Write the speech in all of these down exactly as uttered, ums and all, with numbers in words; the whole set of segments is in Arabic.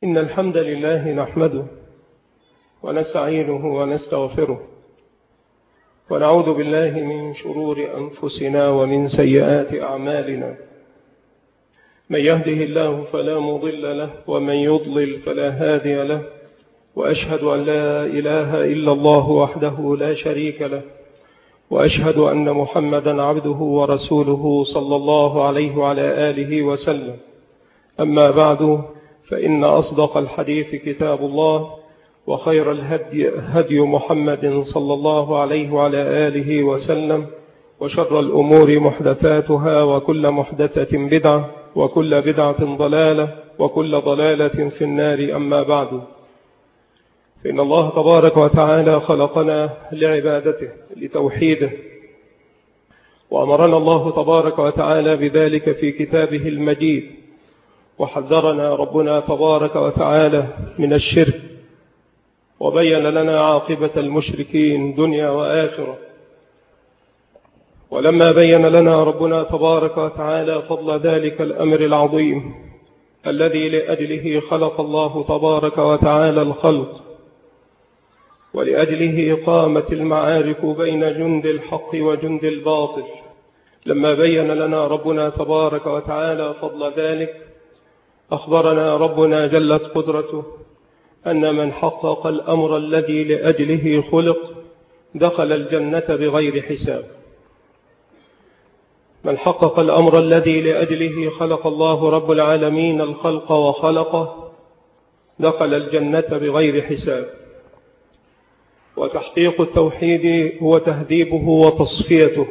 إن الحمد لله نحمده ونستعينه ونستغفره ونعوذ بالله من شرور أنفسنا ومن سيئات أعمالنا. من يهده الله فلا مضل له ومن يضلل فلا هادي له، وأشهد أن لا إله إلا الله وحده لا شريك له، وأشهد أن محمدا عبده ورسوله صلى الله عليه وعلى آله وسلم. أما بعد، فإن أصدق الحديث كتاب الله، وخير الهدي هدي محمد صلى الله عليه وعلى آله وسلم، وشر الأمور محدثاتها، وكل محدثة بدعة، وكل بدعة ضلالة، وكل ضلالة في النار. أما بعد، فإن الله تبارك وتعالى خلقنا لعبادته لتوحيده، وأمرنا الله تبارك وتعالى بذلك في كتابه المجيد، وحذرنا ربنا تبارك وتعالى من الشرك، وبين لنا عاقبة المشركين دنيا وآخرة. ولما بين لنا ربنا تبارك وتعالى فضل ذلك الأمر العظيم الذي لأجله خلق الله تبارك وتعالى الخلق، ولأجله قامت المعارك بين جند الحق وجند الباطل، لما بين لنا ربنا تبارك وتعالى فضل ذلك، أخبرنا ربنا جلت قدرته أن من حقق الأمر الذي لأجله خلق دخل الجنة بغير حساب. من حقق الأمر الذي لأجله خلق الله رب العالمين الخلق وخلقه دخل الجنة بغير حساب. وتحقيق التوحيد هو تهذيبه وتصفيته،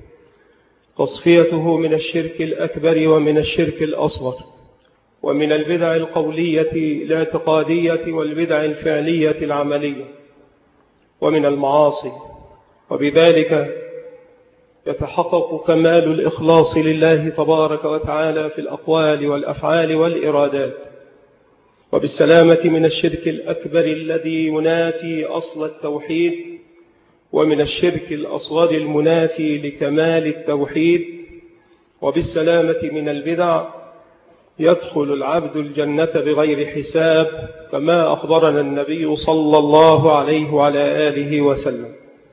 تصفيته من الشرك الأكبر ومن الشرك الأصغر، ومن البدع القولية الاعتقادية والبدع الفعلية العملية، ومن المعاصي. وبذلك يتحقق كمال الإخلاص لله تبارك وتعالى في الأقوال والأفعال والإرادات، وبالسلامة من الشرك الأكبر الذي ينافي أصل التوحيد، ومن الشرك الأصغر المنافي لكمال التوحيد، وبالسلامة من البدع يدخل العبد الجنة بغير حساب، كما أخبرنا النبي صلى الله عليه وعلى آله وسلم.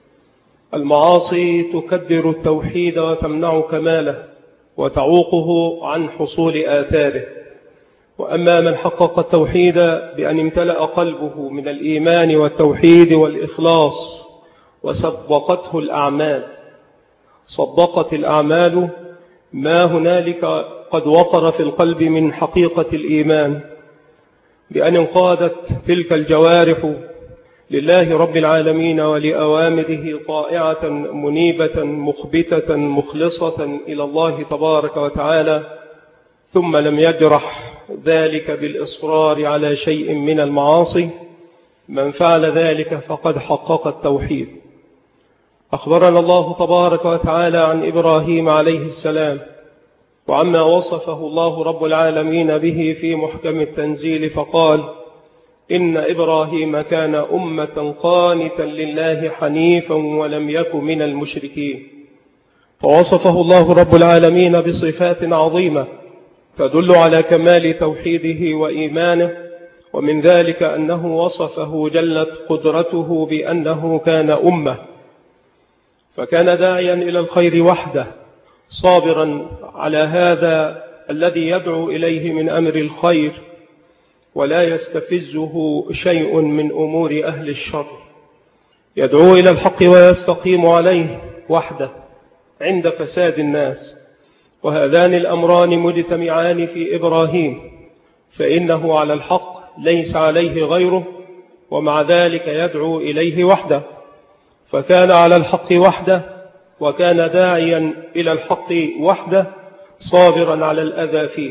المعاصي تكدر التوحيد وتمنع كماله وتعوقه عن حصول آثاره. وأما من حقق التوحيد بأن امتلأ قلبه من الإيمان والتوحيد والإخلاص وصدقته الأعمال، صدقت الأعمال ما هنالك قد وقر في القلب من حقيقة الإيمان، بأن انقادت تلك الجوارح لله رب العالمين ولأوامره طائعة منيبة مخبتة مخلصة إلى الله تبارك وتعالى، ثم لم يجرح ذلك بالإصرار على شيء من المعاصي. من فعل ذلك فقد حقق التوحيد. أخبرنا الله تبارك وتعالى عن إبراهيم عليه السلام وعما وصفه الله رب العالمين به في محكم التنزيل، فقال: إن إبراهيم كان أمة قانتا لله حنيفا ولم يك من المشركين. فوصفه الله رب العالمين بصفات عظيمة تدل على كمال توحيده وإيمانه، ومن ذلك أنه وصفه جلت قدرته بأنه كان أمة، فكان داعيا إلى الخير وحده، صابرا على هذا الذي يدعو إليه من أمر الخير، ولا يستفزه شيء من أمور أهل الشر. يدعو إلى الحق ويستقيم عليه وحده عند فساد الناس. وهذان الأمران مجتمعان في إبراهيم، فإنه على الحق ليس عليه غيره، ومع ذلك يدعو إليه وحده. فكان على الحق وحده، وكان داعيا إلى الحق وحده، صابرا على الأذى فيه.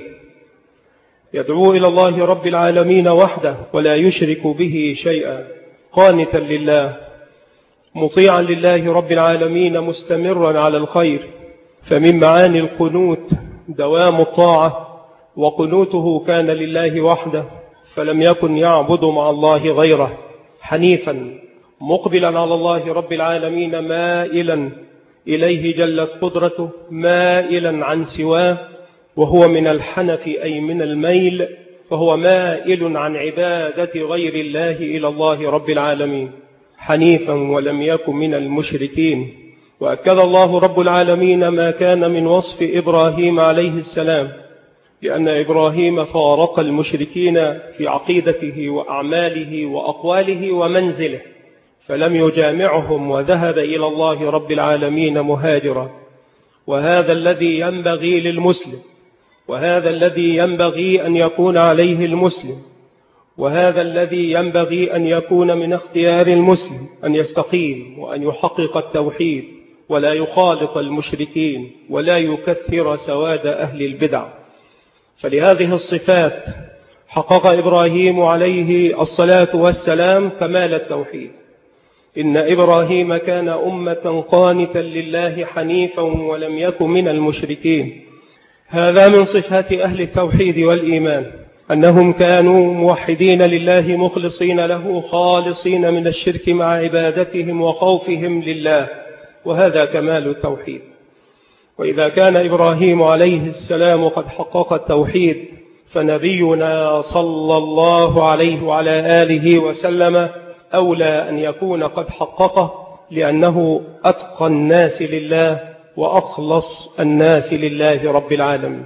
يدعو إلى الله رب العالمين وحده ولا يشرك به شيئا، قانتا لله، مطيعا لله رب العالمين، مستمرا على الخير. فمن معاني القنوت دوام الطاعة، وقنوته كان لله وحده، فلم يكن يعبد مع الله غيره، حنيفا مقبلا على الله رب العالمين، مائلا إليه جلت قدرته، مائلا عن سواه، وهو من الحنف أي من الميل، فهو مائل عن عبادة غير الله إلى الله رب العالمين حنيفا ولم يكن من المشركين. وأكد الله رب العالمين ما كان من وصف إبراهيم عليه السلام، لأن إبراهيم فارق المشركين في عقيدته وأعماله وأقواله ومنزله، فلم يجامعهم وذهب إلى الله رب العالمين مهاجرا. وهذا الذي ينبغي للمسلم، وهذا الذي ينبغي أن يكون عليه المسلم، وهذا الذي ينبغي أن يكون من اختيار المسلم، أن يستقيم وأن يحقق التوحيد ولا يخالط المشركين ولا يكثر سواد أهل البدع. فلهذه الصفات حقق إبراهيم عليه الصلاة والسلام كمال التوحيد. إن إبراهيم كان أمة قانتا لله حنيفا ولم يكن من المشركين. هذا من صفات أهل التوحيد والإيمان، أنهم كانوا موحدين لله مخلصين له خالصين من الشرك مع عبادتهم وخوفهم لله، وهذا كمال التوحيد. وإذا كان إبراهيم عليه السلام قد حقق التوحيد، فنبينا صلى الله عليه وعلى آله وسلم أولى أن يكون قد حققه، لأنه أتقى الناس لله وأخلص الناس لله رب العالمين.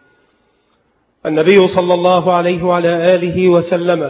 النبي صلى الله عليه وعلى آله وسلم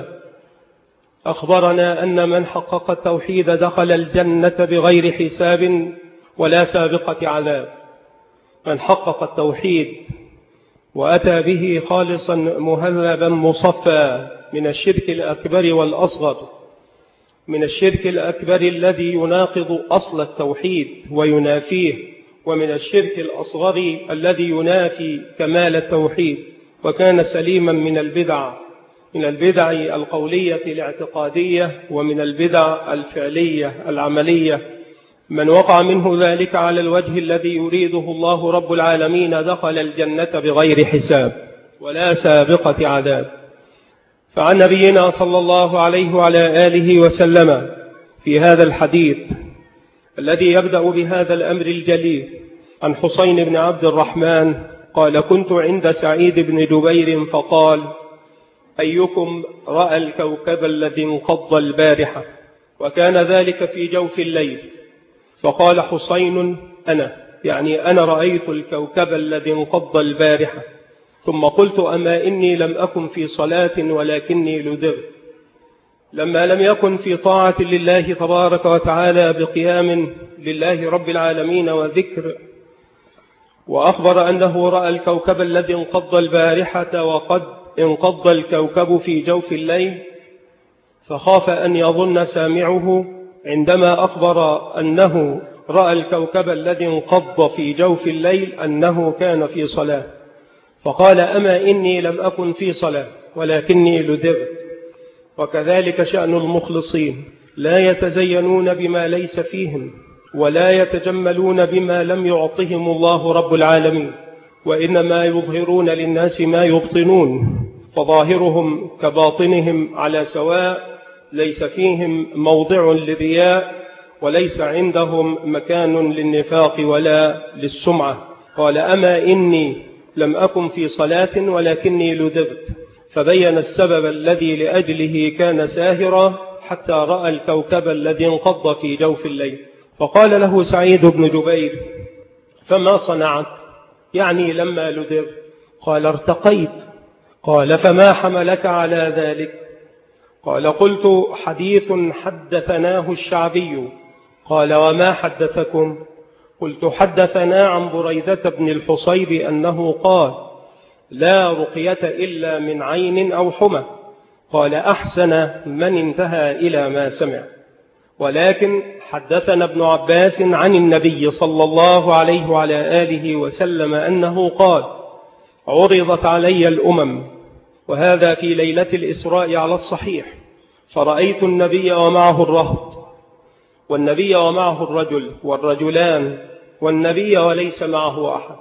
أخبرنا أن من حقق التوحيد دخل الجنة بغير حساب ولا سابقة عذاب. من حقق التوحيد وأتى به خالصا مهذبا مصفى من الشرك الأكبر والأصغر، من الشرك الأكبر الذي يناقض أصل التوحيد وينافيه، ومن الشرك الأصغر الذي ينافي كمال التوحيد، وكان سليما من البدع، من البدع القولية الاعتقادية ومن البدع الفعلية العملية. من وقع منه ذلك على الوجه الذي يريده الله رب العالمين دخل الجنة بغير حساب ولا سابقة عذاب. فعن نبينا صلى الله عليه وعلى آله وسلم في هذا الحديث الذي يبدأ بهذا الأمر الجليل عن حسين بن عبد الرحمن قال: كنت عند سعيد بن جبير فقال: أيكم رأى الكوكب الذي انقض البارحة؟ وكان ذلك في جوف الليل. فقال حسين: أنا، يعني أنا رأيت الكوكب الذي انقض البارحة. ثم قلت: أما إني لم أكن في صلاة ولكني لدغت. لما لم يكن في طاعة لله تبارك وتعالى بقيام لله رب العالمين وذكر، وأخبر أنه رأى الكوكب الذي انقض البارحة وقد انقض الكوكب في جوف الليل، فخاف أن يظن سامعه عندما أخبر أنه رأى الكوكب الذي انقض في جوف الليل أنه كان في صلاة، فقال: أما إني لم أكن في صلاة ولكني لدغت. وكذلك شأن المخلصين، لا يتزينون بما ليس فيهم ولا يتجملون بما لم يعطهم الله رب العالمين، وإنما يظهرون للناس ما يبطنون، فظاهرهم كباطنهم على سواء، ليس فيهم موضع للرياء وليس عندهم مكان للنفاق ولا للسمعة. قال: أما إني لم أكن في صلاة ولكني لدغت، فبين السبب الذي لأجله كان ساهرا حتى رأى الكوكب الذي انقض في جوف الليل. فقال له سعيد بن جبير: فما صنعت؟ يعني لما لدغت. قال: ارتقيت. قال: فما حملك على ذلك؟ قال: قلت: حديث حدثناه الشعبي. قال: وما حدثكم؟ قلت: حدثنا عن بريدة بن الحصيب أنه قال: لا رقية إلا من عين أو حمى. قال: أحسن من انتهى إلى ما سمع. ولكن حدثنا ابن عباس عن النبي صلى الله عليه وعلى آله وسلم أنه قال: عرضت علي الأمم، وهذا في ليلة الإسراء على الصحيح، فرأيت النبي ومعه الرهط، والنبي ومعه الرجل والرجلان، والنبي وليس معه أحد،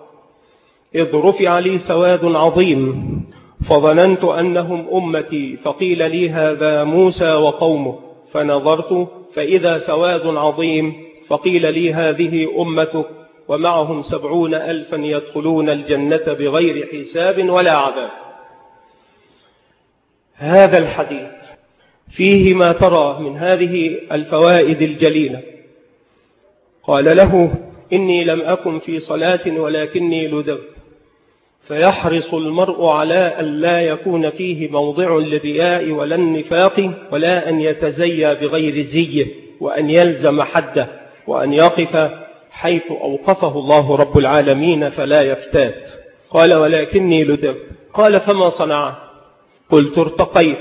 إذ رفع لي سواد عظيم، فظننت أنهم أمتي، فقيل لي: هذا موسى وقومه. فنظرت فإذا سواد عظيم، فقيل لي: هذه أمتك، ومعهم سبعون ألفا يدخلون الجنة بغير حساب ولا عذاب. هذا الحديث فيه ما ترى من هذه الفوائد الجليلة. قال له: إني لم أكن في صلاة ولكني لدغت. فيحرص المرء على أن لا يكون فيه موضع للرياء ولا النفاق، ولا أن يتزيى بغير زيه، وأن يلزم حده، وأن يقف حيث أوقفه الله رب العالمين فلا يفتات. قال: ولكني لدغت. قال: فما صنعت؟ قلت: ارتقيت.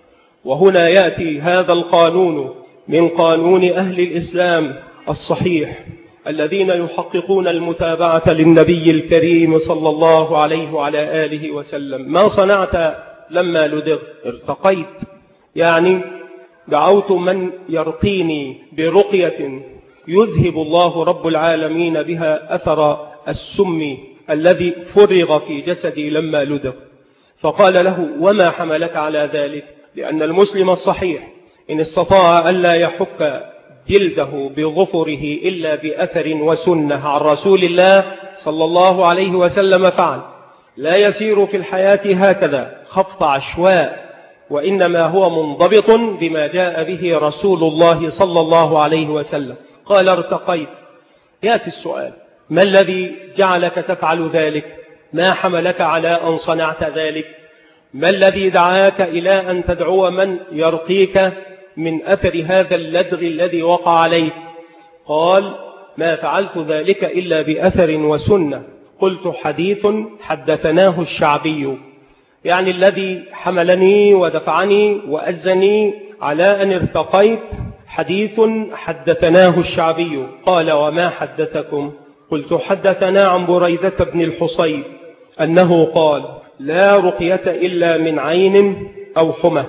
وهنا يأتي هذا القانون من قانون أهل الإسلام الصحيح الذين يحققون المتابعة للنبي الكريم صلى الله عليه وعلى آله وسلم. ما صنعت لما لدغت؟ ارتقيت، يعني دعوت من يرقيني برقية يذهب الله رب العالمين بها أثر السم الذي فرغ في جسدي لما لدغ. فقال له: وما حملك على ذلك؟ لأن المسلم الصحيح إن استطاع ألا يحك جلده بظفره إلا بأثر وسنة عن رسول الله صلى الله عليه وسلم فعل. لا يسير في الحياة هكذا خفض عشواء، وإنما هو منضبط بما جاء به رسول الله صلى الله عليه وسلم. قال: ارتقيت. يأتي السؤال: ما الذي جعلك تفعل ذلك؟ ما حملك على أن صنعت ذلك؟ ما الذي دعاك إلى أن تدعو من يرقيك من أثر هذا اللدغ الذي وقع عليك؟ قال: ما فعلت ذلك إلا بأثر وسنة. قلت: حديث حدثناه الشعبي، يعني الذي حملني ودفعني وأزني على أن ارتقيت حديث حدثناه الشعبي. قال: وما حدثكم؟ قلت: حدثنا عن بريدة بن الحصيب أنه قال: لا رقية إلا من عين أو حمى،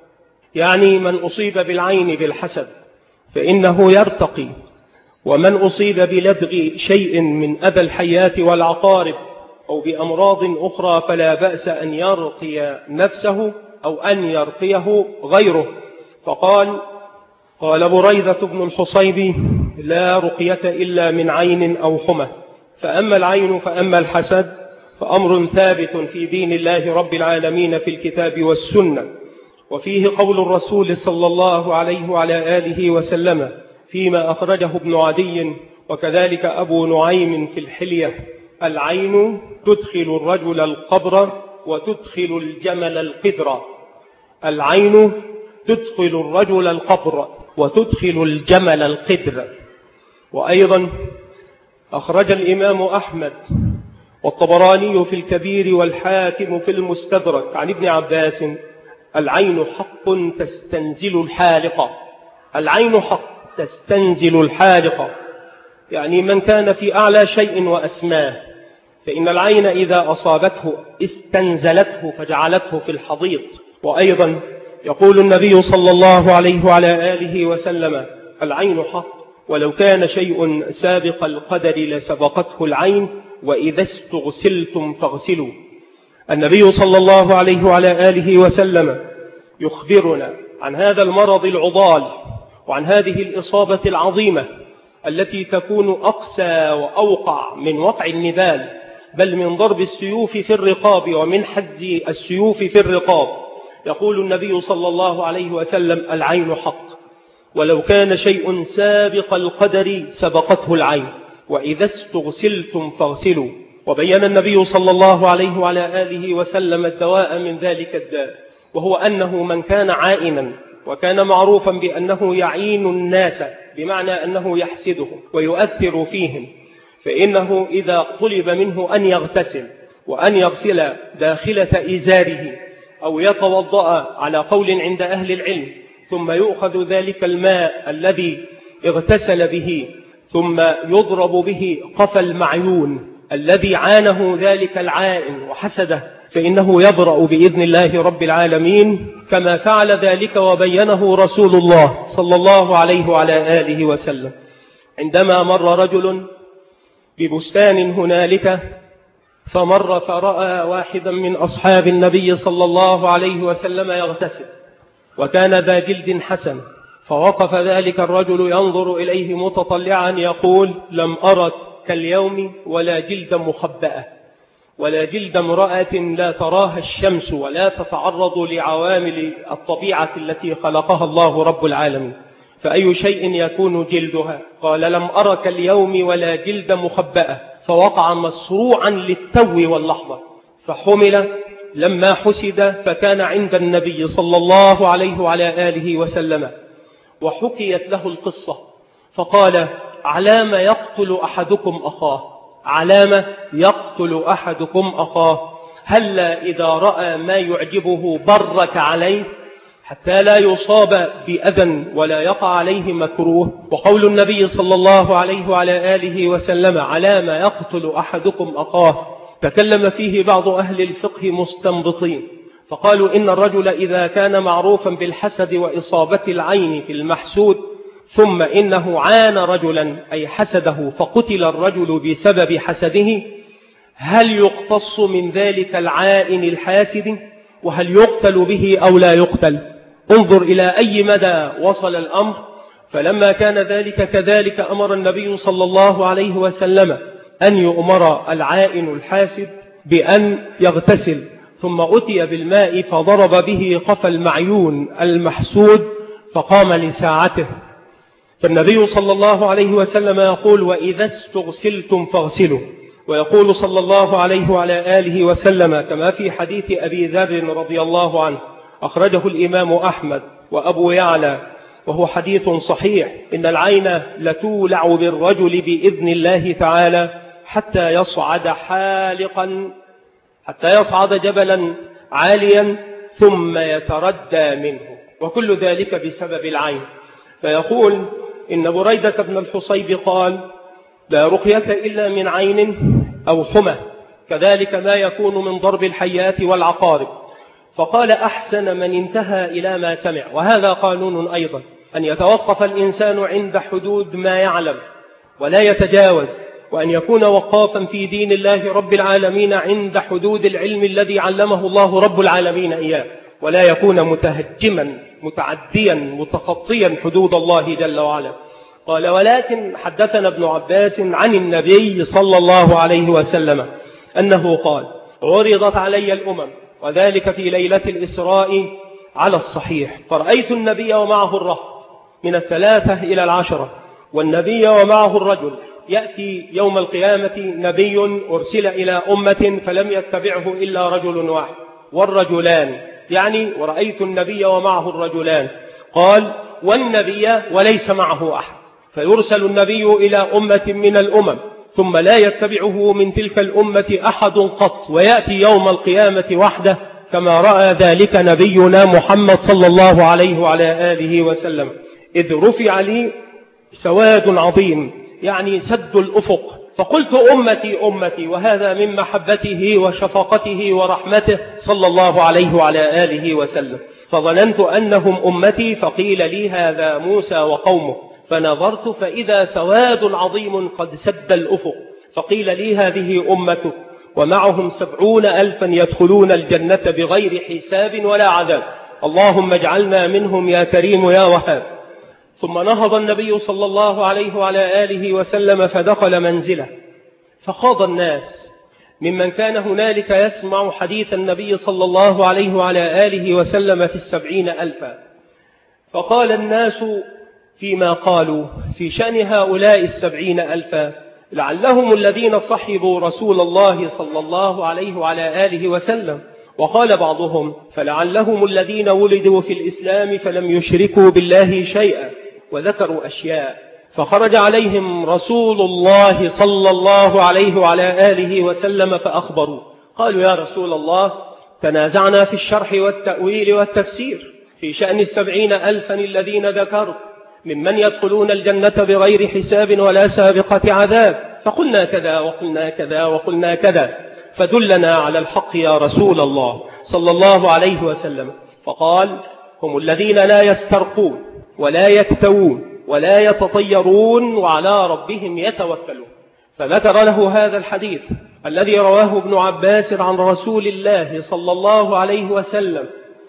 يعني من أصيب بالعين بالحسد فإنه يرتقي، ومن أصيب بلدغ شيء من أذى الحيات والعقارب أو بأمراض أخرى فلا بأس أن يرقي نفسه أو أن يرقيه غيره. فقال قال بريدة بن الحصيب: لا رقية إلا من عين أو حمى. فأما العين فأما الحسد فأمر ثابت في دين الله رب العالمين في الكتاب والسنة، وفيه قول الرسول صلى الله عليه وعلى آله وسلم فيما أخرجه ابن عدي وكذلك أبو نعيم في الحلية: العين تدخل الرجل القبر وتدخل الجمل القدر. العين تدخل الرجل القبر وتدخل الجمل القدر. وأيضا أخرج الإمام أحمد والطبراني في الكبير والحاكم في المستدرك عن ابن عباس: العين حق تستنزل الحالقة. العين حق تستنزل الحالقة، يعني من كان في أعلى شيء وأسماه، فإن العين إذا أصابته استنزلته فجعلته في الحضيض. وأيضا يقول النبي صلى الله عليه وعلى آله وسلم: العين حق، ولو كان شيء سابق القدر لسبقته العين، وإذا استغسلتم فاغسلوا. النبي صلى الله عليه وعلى آله وسلم يخبرنا عن هذا المرض العضال وعن هذه الإصابة العظيمة التي تكون أقسى وأوقع من وقع النبال، بل من ضرب السيوف في الرقاب ومن حز السيوف في الرقاب. يقول النبي صلى الله عليه وسلم: العين حق، ولو كان شيء سابق القدر سبقته العين، وإذا استغسلتم فاغسلوا. وبين النبي صلى الله عليه وعلى آله وسلم الدواء من ذلك الداء، وهو أنه من كان عائنا وكان معروفا بأنه يعين الناس، بمعنى أنه يحسدهم ويؤثر فيهم، فإنه إذا طلب منه أن يغتسل وأن يغسل داخلة إزاره أو يتوضأ على قول عند أهل العلم، ثم يؤخذ ذلك الماء الذي اغتسل به ثم يضرب به قفا المعيون الذي عانه ذلك العائن وحسده، فإنه يبرأ بإذن الله رب العالمين، كما فعل ذلك وبينه رسول الله صلى الله عليه وعلى آله وسلم. عندما مر رجل ببستان هنالك فمر فرأى واحدا من أصحاب النبي صلى الله عليه وسلم يغتسل، وكان ذا جلد حسن، فوقف ذلك الرجل ينظر إليه متطلعا يقول: لم أرك كاليوم ولا جلد مخبأة. ولا جلد امرأة لا تراها الشمس ولا تتعرض لعوامل الطبيعة التي خلقها الله رب العالمين، فأي شيء يكون جلدها؟ قال لم أرك اليوم ولا جلد مخبأة، فوقع مسروعا للتو واللحظة، فحمل لما حسد فكان عند النبي صلى الله عليه وعلى آله وسلم، وحكيت له القصة فقال علام يقتل أحدكم أخاه، علام يقتل أحدكم أخاه، هلا إذا رأى ما يعجبه برك عليه حتى لا يصاب بأذى ولا يقع عليه مكروه. وقول النبي صلى الله عليه وعلى آله وسلم علام يقتل أحدكم أخاه تكلم فيه بعض أهل الفقه مستنبطين، فقالوا إن الرجل إذا كان معروفا بالحسد وإصابة العين في المحسود ثم إنه عان رجلا أي حسده فقتل الرجل بسبب حسده، هل يقتص من ذلك العائن الحاسد؟ وهل يقتل به أو لا يقتل؟ انظر إلى أي مدى وصل الأمر. فلما كان ذلك كذلك أمر النبي صلى الله عليه وسلم أن يؤمر العائن الحاسد بأن يغتسل، ثم أتي بالماء فضرب به قفا المعيون المحسود فقام لساعته. فالنبي صلى الله عليه وسلم يقول وإذا استغسلتم فاغسلوا، ويقول صلى الله عليه وعلى آله وسلم كما في حديث أبي ذر رضي الله عنه أخرجه الإمام أحمد وأبو يعلى وهو حديث صحيح، إن العين لتولع بالرجل بإذن الله تعالى حتى يصعد حالقا حتى يصعد جبلا عاليا ثم يتردى منه، وكل ذلك بسبب العين. فيقول إن بريدة بن الحصيب قال لا رقية إلا من عين أو حمى، كذلك ما يكون من ضرب الحيات والعقارب. فقال أحسن من انتهى إلى ما سمع، وهذا قانون أيضا أن يتوقف الإنسان عند حدود ما يعلم ولا يتجاوز، وأن يكون وقافا في دين الله رب العالمين عند حدود العلم الذي علمه الله رب العالمين إياه، ولا يكون متهجما متعديا متخطيا حدود الله جل وعلا. قال ولكن حدثنا ابن عباس عن النبي صلى الله عليه وسلم أنه قال عرضت علي الأمم، وذلك في ليلة الإسراء على الصحيح، فرأيت النبي ومعه الرهط من الثلاثة إلى العشرة، والنبي ومعه الرجل. يأتي يوم القيامة نبي أرسل إلى أمة فلم يتبعه إلا رجل واحد، والرجلان يعني ورأيت النبي ومعه الرجلان، قال والنبي وليس معه أحد، فيرسل النبي إلى أمة من الأمم ثم لا يتبعه من تلك الأمة أحد قط، ويأتي يوم القيامة وحده كما رأى ذلك نبينا محمد صلى الله عليه وعلى آله وسلم، إذ رفع لي سواد عظيم يعني سد الأفق، فقلت أمتي أمتي، وهذا من محبته وشفقته ورحمته صلى الله عليه وعلى آله وسلم، فظننت أنهم أمتي، فقيل لي هذا موسى وقومه، فنظرت فإذا سواد عظيم قد سد الأفق، فقيل لي هذه أمتك ومعهم سبعون ألفا يدخلون الجنة بغير حساب ولا عذاب، اللهم اجعلنا منهم يا كريم يا وهاب. ثم نهض النبي صلى الله عليه وعلى آله وسلم فدخل منزله، فخاض الناس ممن كان هنالك يسمع حديث النبي صلى الله عليه وعلى آله وسلم في السبعين ألفا، فقال الناس فيما قالوا في شأن هؤلاء السبعين ألفا لعلهم الذين صحبوا رسول الله صلى الله عليه وعلى آله وسلم، وقال بعضهم فلعلهم الذين ولدوا في الإسلام فلم يشركوا بالله شيئا، وذكروا أشياء. فخرج عليهم رسول الله صلى الله عليه وعلى آله وسلم فأخبروا، قالوا يا رسول الله تنازعنا في الشرح والتأويل والتفسير في شأن السبعين ألفا الذين ذكرت ممن يدخلون الجنة بغير حساب ولا سابقة عذاب، فقلنا كذا وقلنا كذا وقلنا كذا، فدلنا على الحق يا رسول الله صلى الله عليه وسلم. فقال هم الذين لا يسترقون ولا يكتوون ولا يتطيرون وعلى ربهم يتوكلون. فذكر له هذا الحديث الذي رواه ابن عباس عن رسول الله صلى الله عليه وسلم.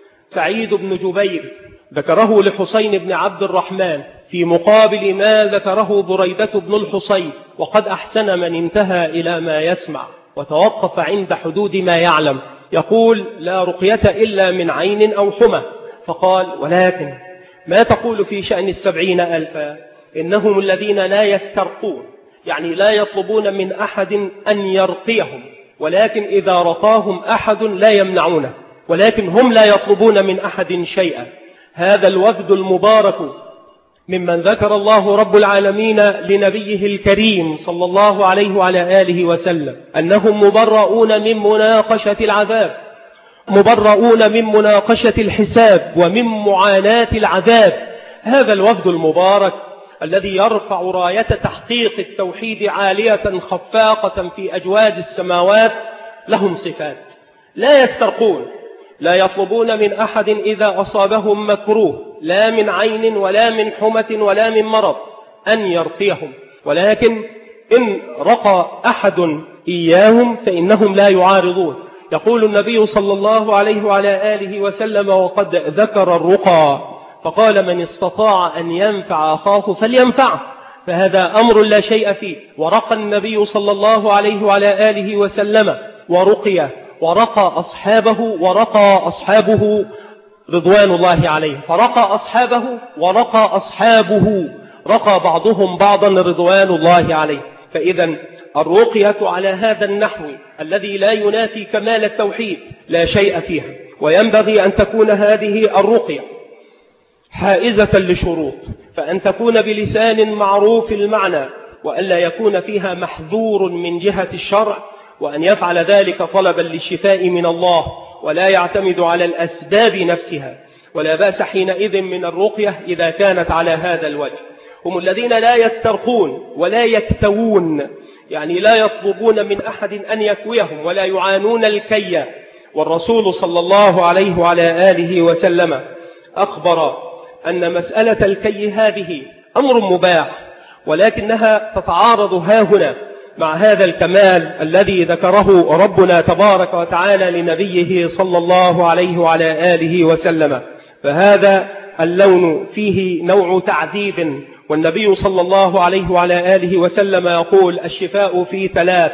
سعيد بن جبير ذكره لحسين بن عبد الرحمن في مقابل ما ذكره بريدة بن الحصيب، وقد أحسن من انتهى إلى ما يسمع. وتوقف عند حدود ما يعلم، يقول لا رقية إلا من عين أو حمى. فقال ولكن ما تقول في شأن السبعين ألفا؟ إنهم الذين لا يسترقون، يعني لا يطلبون من أحد أن يرقيهم، ولكن إذا رقاهم أحد لا يمنعونه، ولكن هم لا يطلبون من أحد شيئا. هذا الوفد المبارك ممن ذكر الله رب العالمين لنبيه الكريم صلى الله عليه وعلى آله وسلم أنهم مبرؤون من مناقشة العذاب، مبرؤون من مناقشة الحساب ومن معاناة العذاب. هذا الوفد المبارك الذي يرفع راية تحقيق التوحيد عالية خفاقة في أجواز السماوات لهم صفات: لا يسترقون، لا يطلبون من أحد إذا أصابهم مكروه لا من عين ولا من حمة ولا من مرض أن يرقيهم، ولكن إن رقى أحد إياهم فإنهم لا يعارضون. يقول النبي صلى الله عليه وعلى آله وسلم وقد ذكر الرقى فقال من استطاع أن ينفع أخاه فلينفعه، فهذا أمر لا شيء فيه. ورقى النبي صلى الله عليه وعلى آله وسلم ورقي ورقى أصحابه ورقى أصحابه رضوان الله عليه، فرقى أصحابه ورقى أصحابه، رقى بعضهم بعضا رضوان الله عليه. فإذا الرقية على هذا النحو الذي لا ينافي كمال التوحيد لا شيء فيها، وينبغي أن تكون هذه الرقية حائزة لشروط، فأن تكون بلسان معروف المعنى، وألا يكون فيها محذور من جهة الشرع، وأن يفعل ذلك طلبا للشفاء من الله ولا يعتمد على الأسباب نفسها. ولا بأس حينئذ من الرقية إذا كانت على هذا الوجه. هم الذين لا يسترقون ولا يكتوون، يعني لا يطلبون من أحد أن يكويهم ولا يعانون الكي. والرسول صلى الله عليه وعلى آله وسلم أخبر أن مسألة الكي هذه أمر مباح، ولكنها تتعارض هاهنا مع هذا الكمال الذي ذكره ربنا تبارك وتعالى لنبيه صلى الله عليه وعلى آله وسلم. فهذا اللون فيه نوع تعذيب، والنبي صلى الله عليه وعلى آله وسلم يقول الشفاء في ثلاث: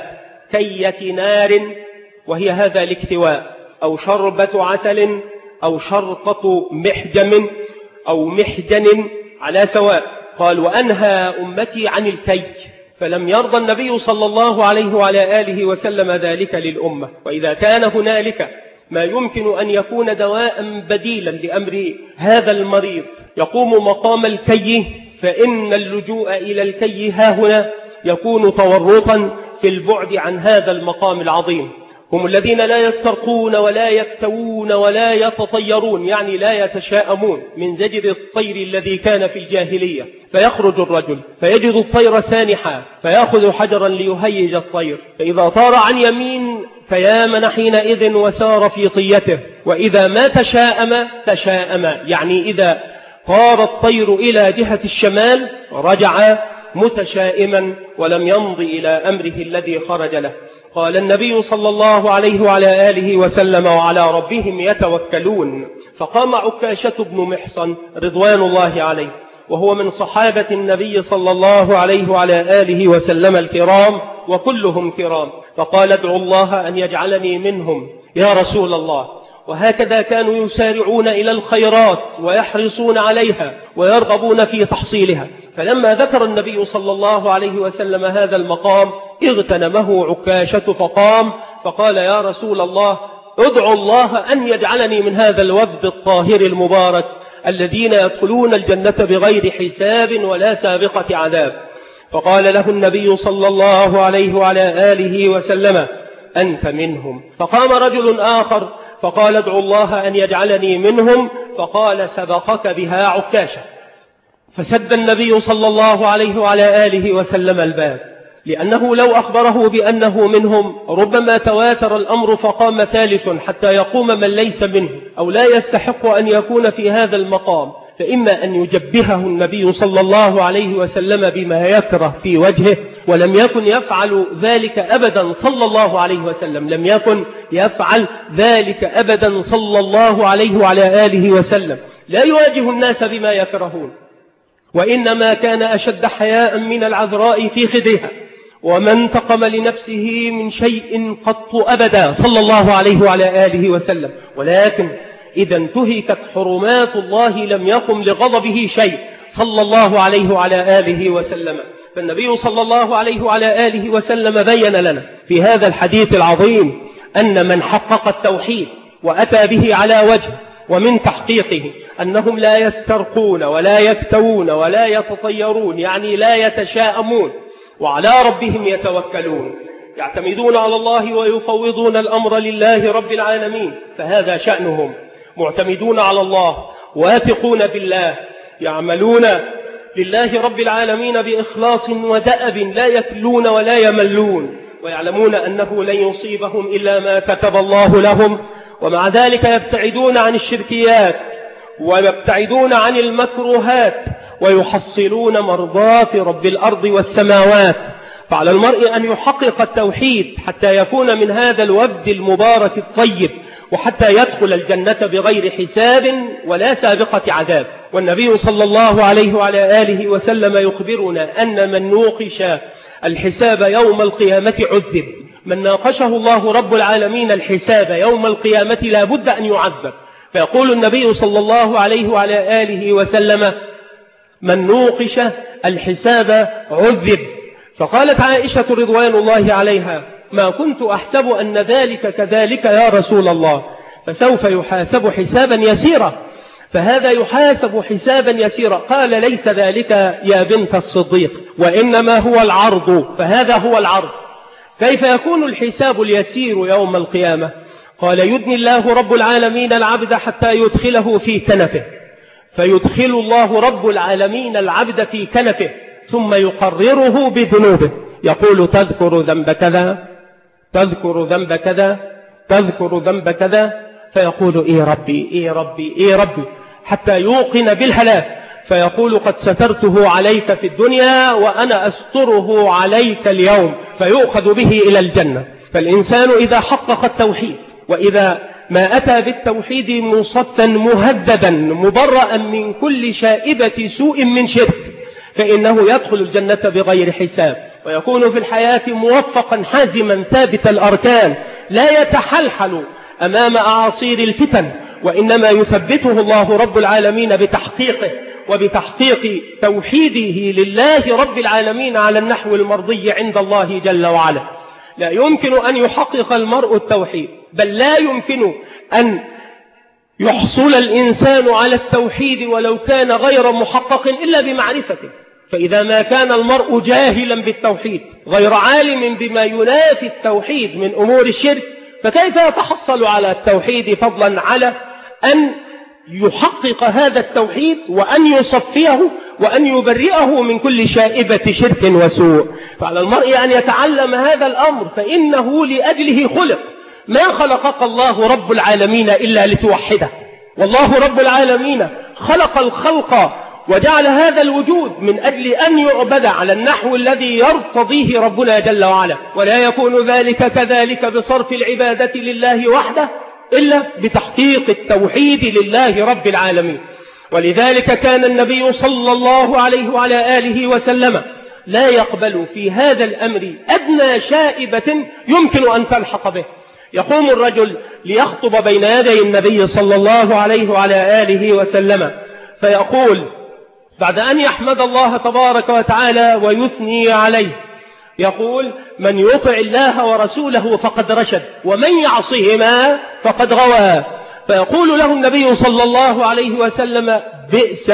كية نار وهي هذا الاكتواء، أو شربة عسل، أو شرطة محجم أو محجن على سواء. قال وأنهى أمتي عن الكي، فلم يرضى النبي صلى الله عليه وعلى آله وسلم ذلك للأمة. وإذا كان هنالك ما يمكن أن يكون دواء بديلا لأمر هذا المريض يقوم مقام الكي، فإن اللجوء إلى الكي هاهنا يكون تورطا في البعد عن هذا المقام العظيم. هم الذين لا يسترقون ولا يكتوون ولا يتطيرون، يعني لا يتشاءمون من زجر الطير الذي كان في الجاهلية، فيخرج الرجل فيجد الطير سانحا فيأخذ حجرا ليهيج الطير، فإذا طار عن يمين فيامن حينئذ وسار في طيته، وإذا ما تشاءم تشاءم، يعني إذا طار الطير إلى جهة الشمال رجع متشائما ولم يمضي إلى أمره الذي خرج له. قال النبي صلى الله عليه وعلى آله وسلم وعلى ربهم يتوكلون. فقام عكاشة بن محصن رضوان الله عليه، وهو من صحابة النبي صلى الله عليه وعلى آله وسلم الكرام، وكلهم كرام، فقال ادعو الله أن يجعلني منهم يا رسول الله. وهكذا كانوا يسارعون إلى الخيرات ويحرصون عليها ويرغبون في تحصيلها. فلما ذكر النبي صلى الله عليه وسلم هذا المقام اغتنمه عكاشة فقام فقال يا رسول الله ادعو الله أن يجعلني من هذا الوفد الطاهر المبارك الذين يدخلون الجنة بغير حساب ولا سابقة عذاب. فقال له النبي صلى الله عليه وعلى آله وسلم أنت منهم. فقام رجل آخر فقال ادعو الله أن يجعلني منهم، فقال سبقك بها عكاشة. فسد النبي صلى الله عليه وعلى آله وسلم الباب، لأنه لو أخبره بأنه منهم ربما تواتر الأمر فقام ثالث حتى يقوم من ليس منه أو لا يستحق أن يكون في هذا المقام، فإما أن يجبهه النبي صلى الله عليه وسلم بما يكره في وجهه، ولم يكن يفعل ذلك أبدا صلى الله عليه وسلم، لم يكن يفعل ذلك أبدا صلى الله عليه وعلى آله وسلم، لا يواجه الناس بما يكرهون، وإنما كان أشد حياء من العذراء في خدرها، وما انتقم لنفسه من شيء قط أبدا صلى الله عليه وعلى آله وسلم، ولكن إذا انتهكت حرمات الله لم يقم لغضبه شيء صلى الله عليه وعلى آله وسلم. فالنبي صلى الله عليه وعلى آله وسلم بين لنا في هذا الحديث العظيم أن من حقق التوحيد وأتى به على وجه، ومن تحقيقه أنهم لا يسترقون ولا يكتوون ولا يتطيرون، يعني لا يتشاءمون، وعلى ربهم يتوكلون، يعتمدون على الله ويفوضون الأمر لله رب العالمين، فهذا شأنهم، معتمدون على الله، واثقون بالله، يعملون لله رب العالمين بإخلاص ودأب، لا يكلون ولا يملون، ويعلمون أنه لن يصيبهم إلا ما كتب الله لهم، ومع ذلك يبتعدون عن الشركيات ويبتعدون عن المكروهات ويحصلون مرضات رب الأرض والسماوات. فعلى المرء أن يحقق التوحيد حتى يكون من هذا الوفد المبارك الطيب، وحتى يدخل الجنة بغير حساب ولا سابقة عذاب. والنبي صلى الله عليه وعلى آله وسلم يخبرنا أن من نوقش الحساب يوم القيامة عذب. من ناقشه الله رب العالمين الحساب يوم القيامة لا بد أن يعذب. فيقول النبي صلى الله عليه وعلى آله وسلم: من نوقش الحساب عذب. فقالت عائشة رضوان الله عليها: ما كنت أحسب أن ذلك كذلك يا رسول الله، فسوف يحاسب حسابا يسيرا. فهذا يحاسب حسابا يسيرا. قال: ليس ذلك يا بنت الصديق، وإنما هو العرض. فهذا هو العرض. كيف يكون الحساب اليسير يوم القيامة؟ قال: يدني الله رب العالمين العبد حتى يدخله في كنفه، فيدخل الله رب العالمين العبد في كنفه، ثم يقرره بذنوبه، يقول: تذكر ذنب كذا، تذكر ذنب كذا، تذكر ذنب كذا، فيقول: إيه ربي، إيه ربي، إيه ربي، حتى يوقن بالهلاك، فيقول: قد سترته عليك في الدنيا وأنا أستره عليك اليوم، فيؤخذ به إلى الجنة. فالإنسان إذا حقق التوحيد، وإذا ما أتى بالتوحيد مصفا مهذبا مبرأ من كل شائبة سوء من شرك، فإنه يدخل الجنة بغير حساب، ويكون في الحياة موفقا حازما ثابت الأركان، لا يتحلحل أمام أعاصير الفتن، وإنما يثبته الله رب العالمين بتحقيقه وبتحقيق توحيده لله رب العالمين على النحو المرضي عند الله جل وعلا. لا يمكن أن يحقق المرء التوحيد، بل لا يمكن أن يحصل الإنسان على التوحيد ولو كان غير محقق إلا بمعرفته. فإذا ما كان المرء جاهلا بالتوحيد غير عالم بما ينافي التوحيد من أمور الشرك، فكيف يتحصل على التوحيد فضلا على أن يحقق هذا التوحيد وأن يصفيه وأن يبرئه من كل شائبة شرك وسوء؟ فعلى المرء أن يتعلم هذا الأمر، فإنه لأجله خلق. ما خلقك الله رب العالمين إلا لتوحده، والله رب العالمين خلق الخلق وجعل هذا الوجود من أجل أن يعبد على النحو الذي يرتضيه ربنا جل وعلا، ولا يكون ذلك كذلك بصرف العبادة لله وحده إلا بتحقيق التوحيد لله رب العالمين. ولذلك كان النبي صلى الله عليه وعلى آله وسلم لا يقبل في هذا الأمر أدنى شائبة يمكن أن تلحق به. يقوم الرجل ليخطب بين يدي النبي صلى الله عليه وعلى آله وسلم، فيقول بعد أن يحمد الله تبارك وتعالى ويثني عليه، يقول: من يطع الله ورسوله فقد رشد، ومن يعصهما فقد غوى. فيقول له النبي صلى الله عليه وسلم: بئس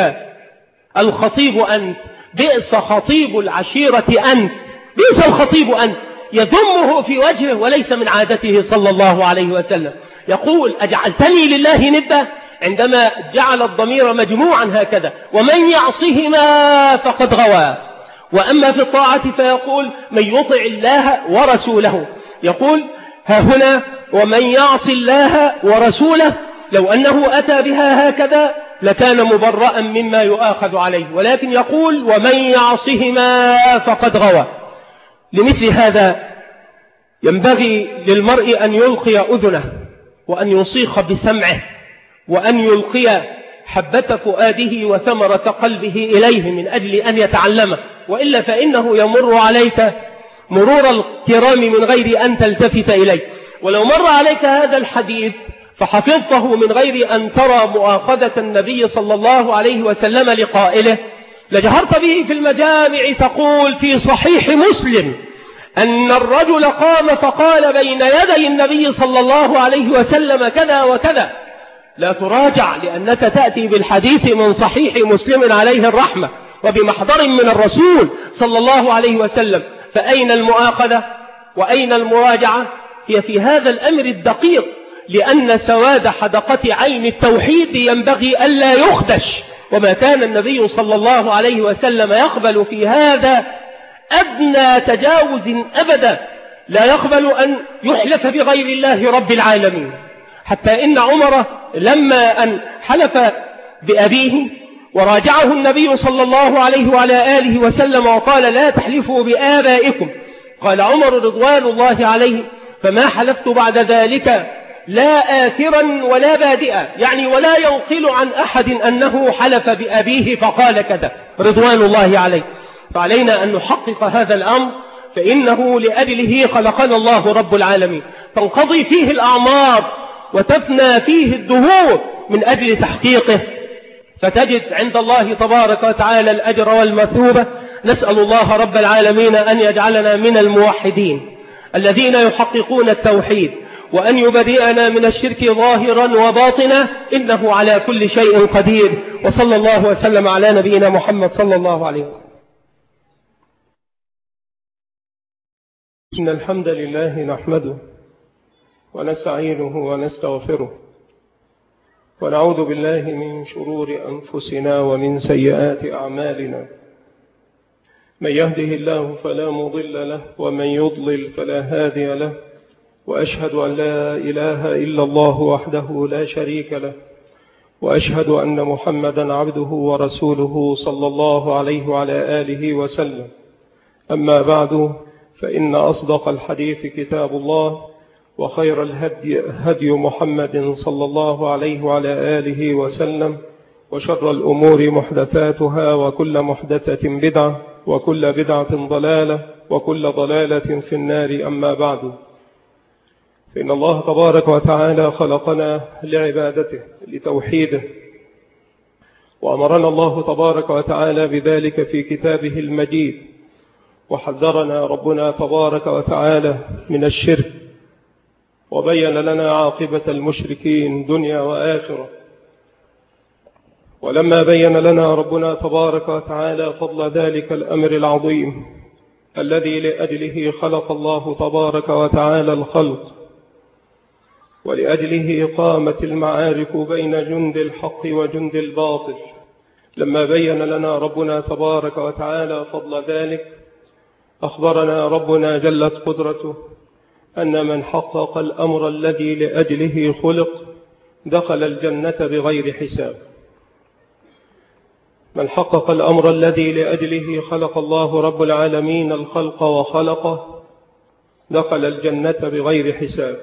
الخطيب أنت، بئس خطيب العشيرة أنت، بئس الخطيب أنت، يذمه في وجهه وليس من عادته صلى الله عليه وسلم. يقول: أجعلتني لله ندا، عندما جعل الضمير مجموعا هكذا، ومن يعصهما فقد غوى. وأما في الطاعة فيقول: من يطع الله ورسوله، يقول ها هنا: ومن يعص الله ورسوله، لو أنه أتى بها هكذا لكان مبرأ مما يؤاخذ عليه، ولكن يقول: ومن يعصهما فقد غوى. لمثل هذا ينبغي للمرء أن يلقي أذنه، وأن يصيخ بسمعه، وأن يلقي حبة فؤاده وثمرة قلبه إليه من أجل أن يتعلمه، وإلا فإنه يمر عليك مرور الكرام من غير أن تلتفت إليه. ولو مر عليك هذا الحديث فحفظته من غير أن ترى مؤاخذة النبي صلى الله عليه وسلم لقائله لجهرت به في المجامع تقول في صحيح مسلم أن الرجل قام فقال بين يدي النبي صلى الله عليه وسلم كذا وكذا. لا تراجع لأنك تأتي بالحديث من صحيح مسلم عليه الرحمة وبمحضر من الرسول صلى الله عليه وسلم. فأين المؤاخذة وأين المراجعة؟ هي في هذا الأمر الدقيق، لأن سواد حدقة عين التوحيد ينبغي ألا يخدش، وما كان النبي صلى الله عليه وسلم يقبل في هذا أدنى تجاوز أبدا، لا يقبل أن يحلف بغير الله رب العالمين. حتى إن عمر لما أن حلف بأبيه وراجعه النبي صلى الله عليه وعلى آله وسلم وقال لا تحلفوا بآبائكم، قال عمر رضوان الله عليه فما حلفت بعد ذلك لا آثرا ولا بادئا، يعني ولا ينقل عن أحد أنه حلف بأبيه فقال كذا رضوان الله عليه. فعلينا أن نحقق هذا الأمر، فإنه لأجله خلقنا الله رب العالمين، تنقضي فيه الأعمار وتفنى فيه الدهور من أجل تحقيقه، فتجد عند الله تبارك وتعالى الأجر والمثوبة. نسأل الله رب العالمين أن يجعلنا من الموحدين الذين يحققون التوحيد، وأن يبرئنا من الشرك ظاهرا وباطنا، إنه على كل شيء قدير. وصلى الله وسلم على نبينا محمد صلى الله عليه وسلم. إن الحمد لله نحمده ونستعينه ونستغفره ونعوذ بالله من شرور أنفسنا ومن سيئات أعمالنا. من يهده الله فلا مضل له ومن يضلل فلا هادي له، وأشهد أن لا إله إلا الله وحده لا شريك له، وأشهد أن محمدا عبده ورسوله صلى الله عليه وعلى آله وسلم. أما بعد، فإن أصدق الحديث كتاب الله، وخير الهدي هدي محمد صلى الله عليه وعلى آله وسلم، وشر الأمور محدثاتها، وكل محدثة بدعة، وكل بدعة ضلالة، وكل ضلالة في النار. أما بعد، فإن الله تبارك وتعالى خلقنا لعبادته لتوحيده، وأمرنا الله تبارك وتعالى بذلك في كتابه المجيد، وحذرنا ربنا تبارك وتعالى من الشرك، وبين لنا عاقبة المشركين دنيا وآخرة. ولما بين لنا ربنا تبارك وتعالى فضل ذلك الأمر العظيم الذي لأجله خلق الله تبارك وتعالى الخلق، ولأجله قامت المعارك بين جند الحق وجند الباطل، لما بين لنا ربنا تبارك وتعالى فضل ذلك أخبرنا ربنا جلت قدرته أن من حقق الأمر الذي لأجله خلق دخل الجنة بغير حساب. من حقق الأمر الذي لأجله خلق الله رب العالمين الخلق وخلقه دخل الجنة بغير حساب.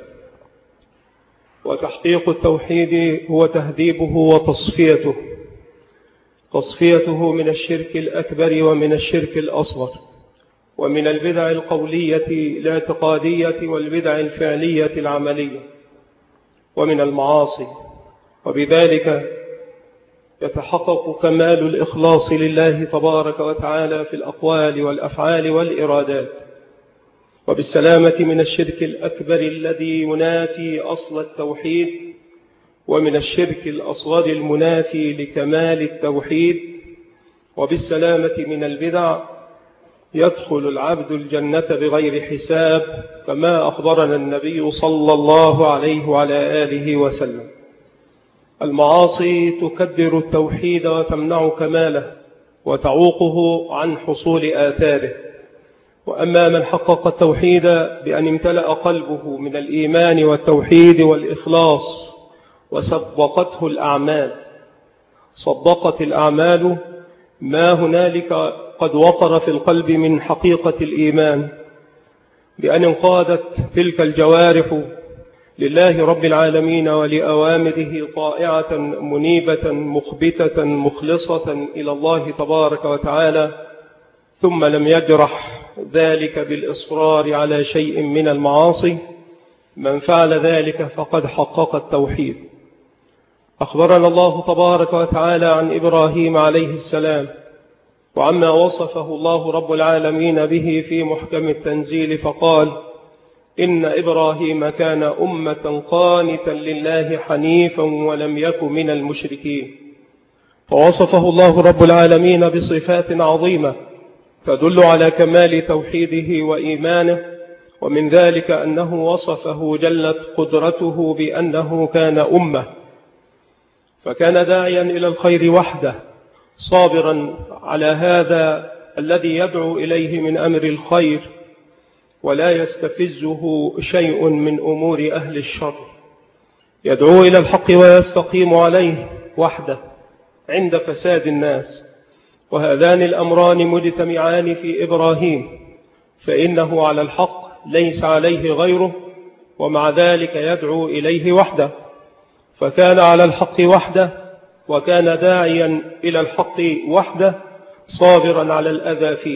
وتحقيق التوحيد هو تهذيبه وتصفيته، تصفيته من الشرك الأكبر ومن الشرك الأصغر، ومن البدع القولية الاعتقادية والبدع الفعلية العملية، ومن المعاصي. وبذلك يتحقق كمال الإخلاص لله تبارك وتعالى في الأقوال والأفعال والإرادات، وبالسلامة من الشرك الأكبر الذي ينافي أصل التوحيد، ومن الشرك الأصغر المنافي لكمال التوحيد، وبالسلامة من البدع يدخل العبد الجنة بغير حساب، كما أخبرنا النبي صلى الله عليه وعلى آله وسلم. المعاصي تكدر التوحيد وتمنع كماله وتعوقه عن حصول آثاره. وأما من حقق التوحيد بأن امتلأ قلبه من الإيمان والتوحيد والإخلاص وصدقته الأعمال، صدقت الأعمال ما هنالك قد وقر في القلب من حقيقة الإيمان، بأن انقادت تلك الجوارح لله رب العالمين ولأوامره طائعة منيبة مخبتة مخلصة إلى الله تبارك وتعالى، ثم لم يجرح ذلك بالإصرار على شيء من المعاصي، من فعل ذلك فقد حقق التوحيد. أخبرنا الله تبارك وتعالى عن إبراهيم عليه السلام وعما وصفه الله رب العالمين به في محكم التنزيل، فقال: إن إبراهيم كان أمة قانتا لله حنيفا ولم يك من المشركين. فوصفه الله رب العالمين بصفات عظيمة تدل على كمال توحيده وإيمانه، ومن ذلك أنه وصفه جلت قدرته بأنه كان أمة، فكان داعيا إلى الخير وحده، صابرا على هذا الذي يدعو إليه من أمر الخير، ولا يستفزه شيء من أمور أهل الشر، يدعو إلى الحق ويستقيم عليه وحده عند فساد الناس. وهذان الأمران مجتمعان في إبراهيم، فإنه على الحق ليس عليه غيره، ومع ذلك يدعو إليه وحده، فكان على الحق وحده وكان داعيا إلى الحق وحده، صابرا على الأذى فيه،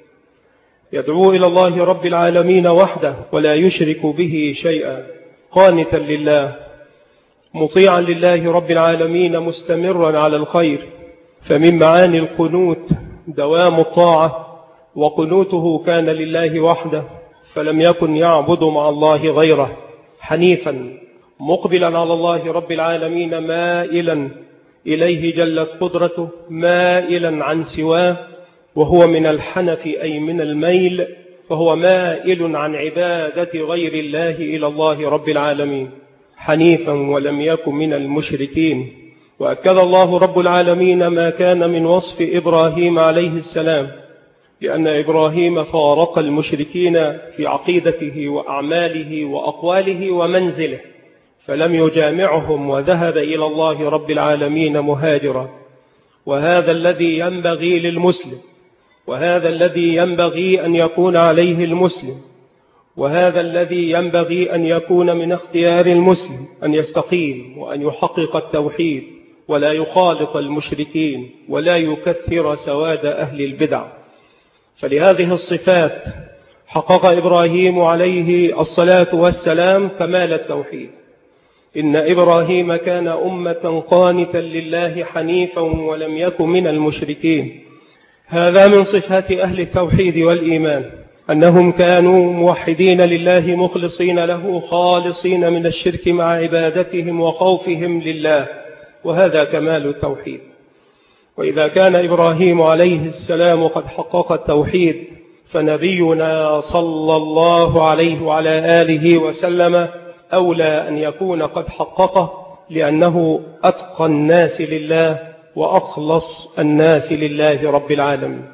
يدعو إلى الله رب العالمين وحده ولا يشرك به شيئا، قانتا لله مطيعا لله رب العالمين، مستمرا على الخير. فمن معاني القنوت دوام الطاعة، وقنوته كان لله وحده، فلم يكن يعبد مع الله غيره، حنيفا مقبلا على الله رب العالمين، مائلا إليه جلت قدرته، مائلا عن سواه، وهو من الحنف أي من الميل، فهو مائل عن عبادة غير الله إلى الله رب العالمين، حنيفا ولم يكن من المشركين. وأكد الله رب العالمين ما كان من وصف إبراهيم عليه السلام، لأن إبراهيم فارق المشركين في عقيدته وأعماله وأقواله ومنزله، فلم يجامعهم وذهب إلى الله رب العالمين مهاجرا. وهذا الذي ينبغي للمسلم، وهذا الذي ينبغي أن يكون عليه المسلم، وهذا الذي ينبغي أن يكون من اختيار المسلم، أن يستقيم وأن يحقق التوحيد ولا يخالط المشركين ولا يكثر سواد أهل البدع. فلهذه الصفات حقق إبراهيم عليه الصلاة والسلام كمال التوحيد. إن إبراهيم كان أمة قانتا لله حنيفا ولم يكن من المشركين. هذا من صفات أهل التوحيد والإيمان، أنهم كانوا موحدين لله مخلصين له، خالصين من الشرك مع عبادتهم وخوفهم لله، وهذا كمال التوحيد. وإذا كان إبراهيم عليه السلام قد حقق التوحيد، فنبينا صلى الله عليه وعلى آله وسلم أولى أن يكون قد حققه، لأنه أتقى الناس لله وأخلص الناس لله رب العالمين.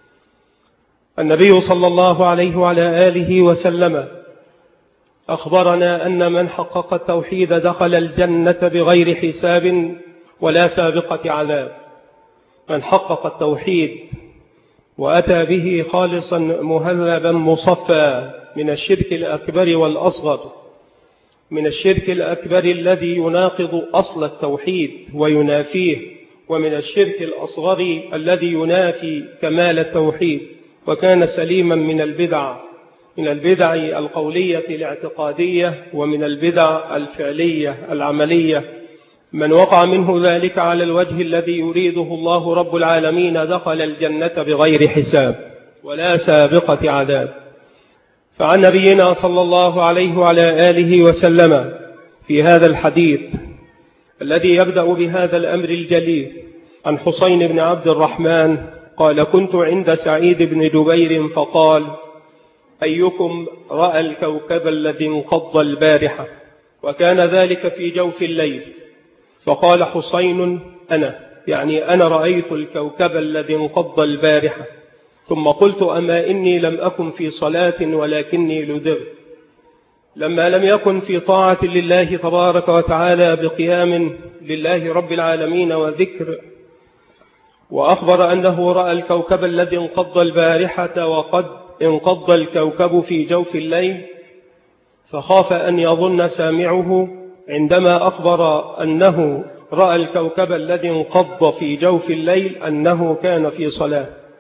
النبي صلى الله عليه وعلى آله وسلم أخبرنا أن من حقق التوحيد دخل الجنة بغير حساب ولا سابقة عذاب. من حقق التوحيد وأتى به خالصا مهذبا مصفى من الشرك الأكبر والأصغر، من الشرك الأكبر الذي يناقض أصل التوحيد وينافيه، ومن الشرك الأصغر الذي ينافي كمال التوحيد، وكان سليما من البدع، من البدع القولية الاعتقادية ومن البدع الفعلية العملية. من وقع منه ذلك على الوجه الذي يريده الله رب العالمين دخل الجنة بغير حساب ولا سابقة عذاب. فعن نبينا صلى الله عليه وعلى آله وسلم في هذا الحديث الذي يبدأ بهذا الأمر الجليل عن حسين بن عبد الرحمن قال: كنت عند سعيد بن جبير فقال: أيكم رأى الكوكب الذي انقض البارحة؟ وكان ذلك في جوف الليل. فقال حسين: أنا، يعني أنا رأيت الكوكب الذي انقض البارحة. ثم قلت: أما إني لم أكن في صلاة ولكني لدغت. لما لم يكن في طاعة لله تبارك وتعالى بقيام لله رب العالمين وذكر، وأخبر أنه رأى الكوكب الذي انقض البارحة وقد انقض الكوكب في جوف الليل، فخاف أن يظن سامعه عندما أخبر أنه رأى الكوكب الذي انقض في جوف الليل أنه كان في صلاة،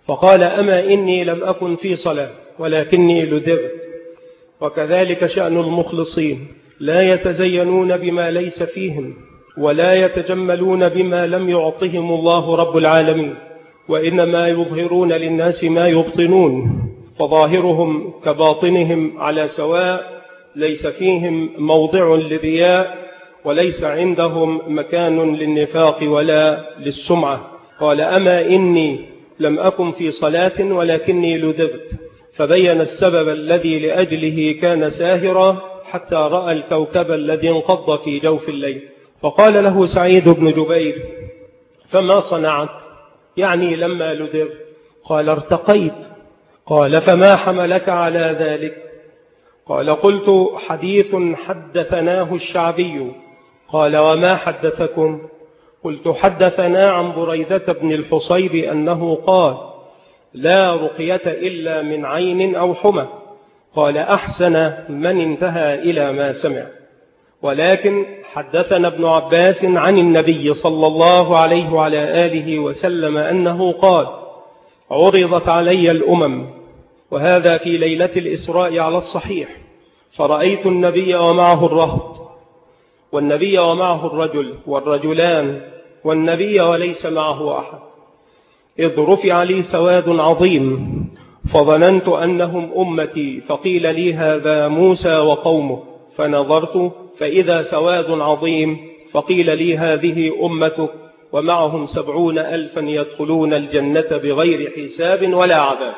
فقال أما إني لم أكن في صلاة ولكني لدغت. وكذلك شأن المخلصين، لا يتزينون بما ليس فيهم ولا يتجملون بما لم يعطهم الله رب العالمين، وإنما يظهرون للناس ما يبطنون، فظاهرهم كباطنهم على سواء، ليس فيهم موضع للرياء وليس عندهم مكان للنفاق ولا للسمعة. قال أما إني لم أكن في صلاة ولكني لدغت، فبين السبب الذي لأجله كان ساهرا حتى رأى الكوكب الذي انقض في جوف الليل. فقال له سعيد بن جبير فما صنعت؟ يعني لما لدغت. قال ارتقيت. قال فما حملك على ذلك؟ قال قلت حديث حدثناه الشعبي. قال وما حدثكم؟ قلت حدثنا عن بريدة بن الحصيب أنه قال لا رقية إلا من عين أو حمى. قال أحسن من انتهى إلى ما سمع. ولكن حدثنا ابن عباس عن النبي صلى الله عليه وعلى آله وسلم أنه قال عرضت علي الأمم، وهذا في ليلة الإسراء على الصحيح، فرأيت النبي ومعه الرهط، والنبي ومعه الرجل والرجلان، والنبي وليس معه أحد، إذ رفع لي سواد عظيم فظننت أنهم أمتي، فقيل لي هذا موسى وقومه، فنظرت فإذا سواد عظيم، فقيل لي هذه أمتك ومعهم سبعون ألفا يدخلون الجنة بغير حساب ولا عذاب.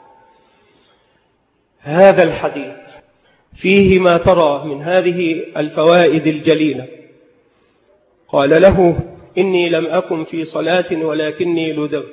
هذا الحديث فيه ما ترى من هذه الفوائد الجليلة. قال له إني لم أكن في صلاة ولكني لدغت،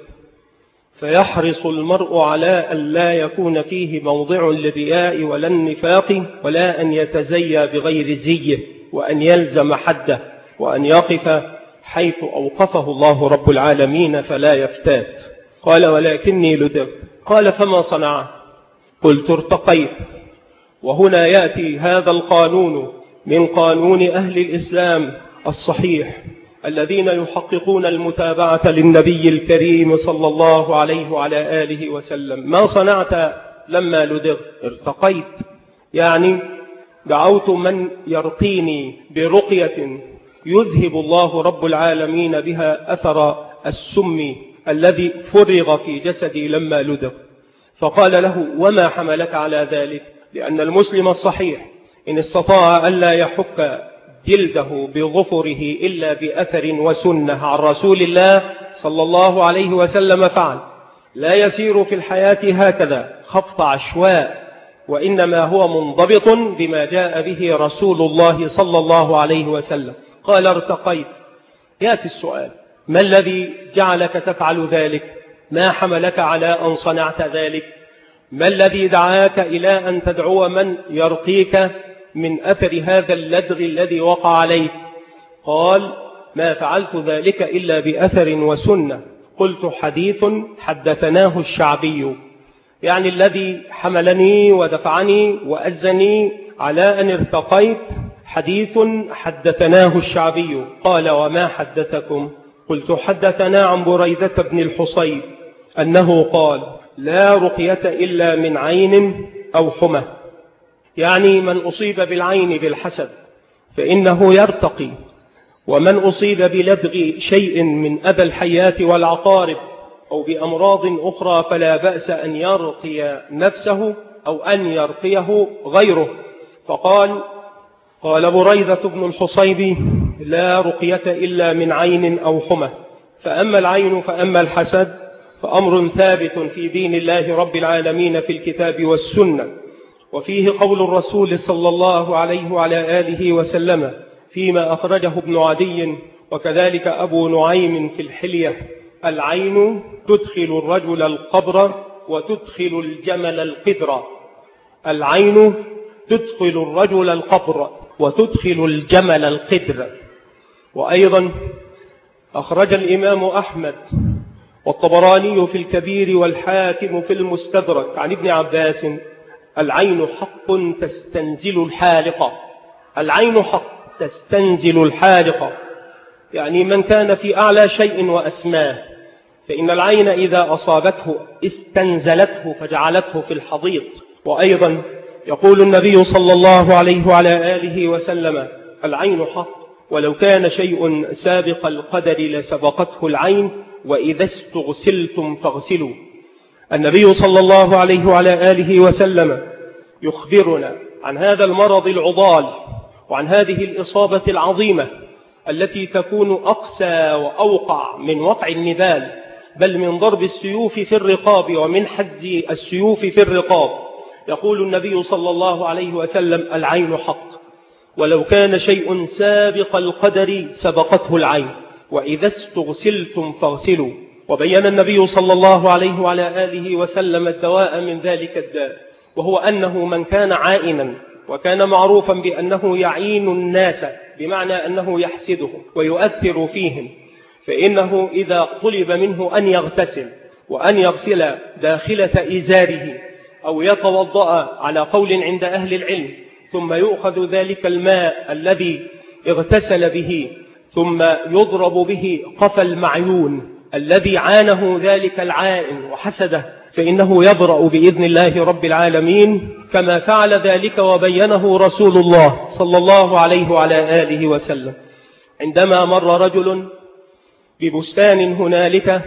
فيحرص المرء على أن لا يكون فيه موضع للرياء ولا النفاق، ولا أن يتزيى بغير زيه، وأن يلزم حده، وأن يقف حيث أوقفه الله رب العالمين فلا يفتات. قال ولكني لدغت. قال فما صنعت؟ قلت ارتقيت. وهنا يأتي هذا القانون من قانون أهل الإسلام الصحيح الذين يحققون المتابعة للنبي الكريم صلى الله عليه وعلى آله وسلم. ما صنعت لما لدغت؟ ارتقيت، يعني دعوت من يرقيني برقية يذهب الله رب العالمين بها أثر السم الذي فرغ في جسدي لما لدغ. فقال له وما حملك على ذلك؟ لأن المسلم الصحيح إن استطاع ألا يحك جلده بظفره إلا بأثر وسنة عن رسول الله صلى الله عليه وسلم فعل، لا يسير في الحياة هكذا خفط عشواء، وإنما هو منضبط بما جاء به رسول الله صلى الله عليه وسلم. قال ارتقيت. يأتي السؤال ما الذي جعلك تفعل ذلك؟ ما حملك على أن صنعت ذلك؟ ما الذي دعاك إلى أن تدعو من يرقيك من أثر هذا اللدغ الذي وقع عليك؟ قال ما فعلت ذلك إلا بأثر وسنة. قلت حديث حدثناه الشعبي، يعني الذي حملني ودفعني وأزني على أن ارتقيت حديث حدثناه الشعبي. قال وما حدثكم؟ قلت حدثنا عن بريدة بن الحصيب أنه قال لا رقية إلا من عين أو حمى، يعني من أصيب بالعين بالحسد فإنه يرتقي، ومن أصيب بلدغ شيء من أذى الحيات والعقارب أو بأمراض أخرى فلا بأس أن يرقي نفسه أو أن يرقيه غيره. فقال قال بريدة بن الحصيب لا رقية إلا من عين أو حمى. فأما العين فأما الحسد فأمر ثابت في دين الله رب العالمين في الكتاب والسنة، وفيه قول الرسول صلى الله عليه وعلى آله وسلم فيما أخرجه ابن عدي وكذلك أبو نعيم في الحلية: العين تدخل الرجل القبر وتدخل الجمل القدر. العين تدخل الرجل القبر وتدخل الجمل القدر. وأيضا أخرج الإمام أحمد والطبراني في الكبير والحاكم في المستدرك عن ابن عباس: العين حق تستنزل الحالقة. العين حق تستنزل الحالقة، يعني من كان في أعلى شيء وأسماه فإن العين إذا أصابته استنزلته فجعلته في الحضيض. وأيضا يقول النبي صلى الله عليه وعلى آله وسلم: العين حق، ولو كان شيء سابق القدر لسبقته العين، وإذا استغسلتم فاغسلوا. النبي صلى الله عليه وعلى آله وسلم يخبرنا عن هذا المرض العضال، وعن هذه الإصابة العظيمة التي تكون أقسى وأوقع من وقع النبال، بل من ضرب السيوف في الرقاب ومن حز السيوف في الرقاب. يقول النبي صلى الله عليه وسلم: العين حق، ولو كان شيء سابق القدر سبقته العين، وإذا استغسلتم فاغسلوا. وبين النبي صلى الله عليه وعلى آله وسلم الدواء من ذلك الداء، وهو أنه من كان عائنا وكان معروفا بأنه يعين الناس، بمعنى أنه يحسدهم ويؤثر فيهم، فإنه إذا طلب منه أن يغتسل وأن يغسل داخلة إزاره أو يتوضأ على قول عند أهل العلم، ثم يؤخذ ذلك الماء الذي اغتسل به ثم يضرب به قفا المعيون الذي عانه ذلك العائن وحسده، فإنه يبرأ بإذن الله رب العالمين، كما فعل ذلك وبينه رسول الله صلى الله عليه وعلى آله وسلم عندما مر رجل ببستان هنالك،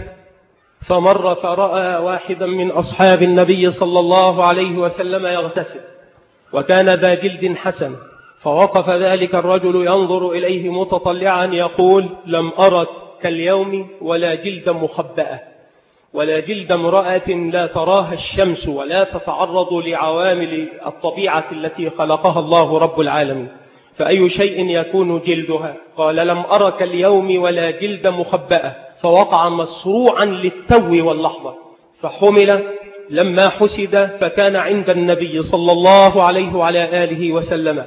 فمر فرأى واحدا من أصحاب النبي صلى الله عليه وسلم يغتسل، وكان ذا جلد حسن، فوقف ذلك الرجل ينظر إليه متطلعا يقول: لم أرك كاليوم ولا جلد مخبأة، ولا جلد امرأة لا تراها الشمس ولا تتعرض لعوامل الطبيعة التي خلقها الله رب العالمين، فأي شيء يكون جلدها؟ قال: لم أرك اليوم ولا جلد مخبأة، فوقع مسروعا للتو واللحظة، فحمل. لما حسد فكان عند النبي صلى الله عليه وعلى آله وسلم،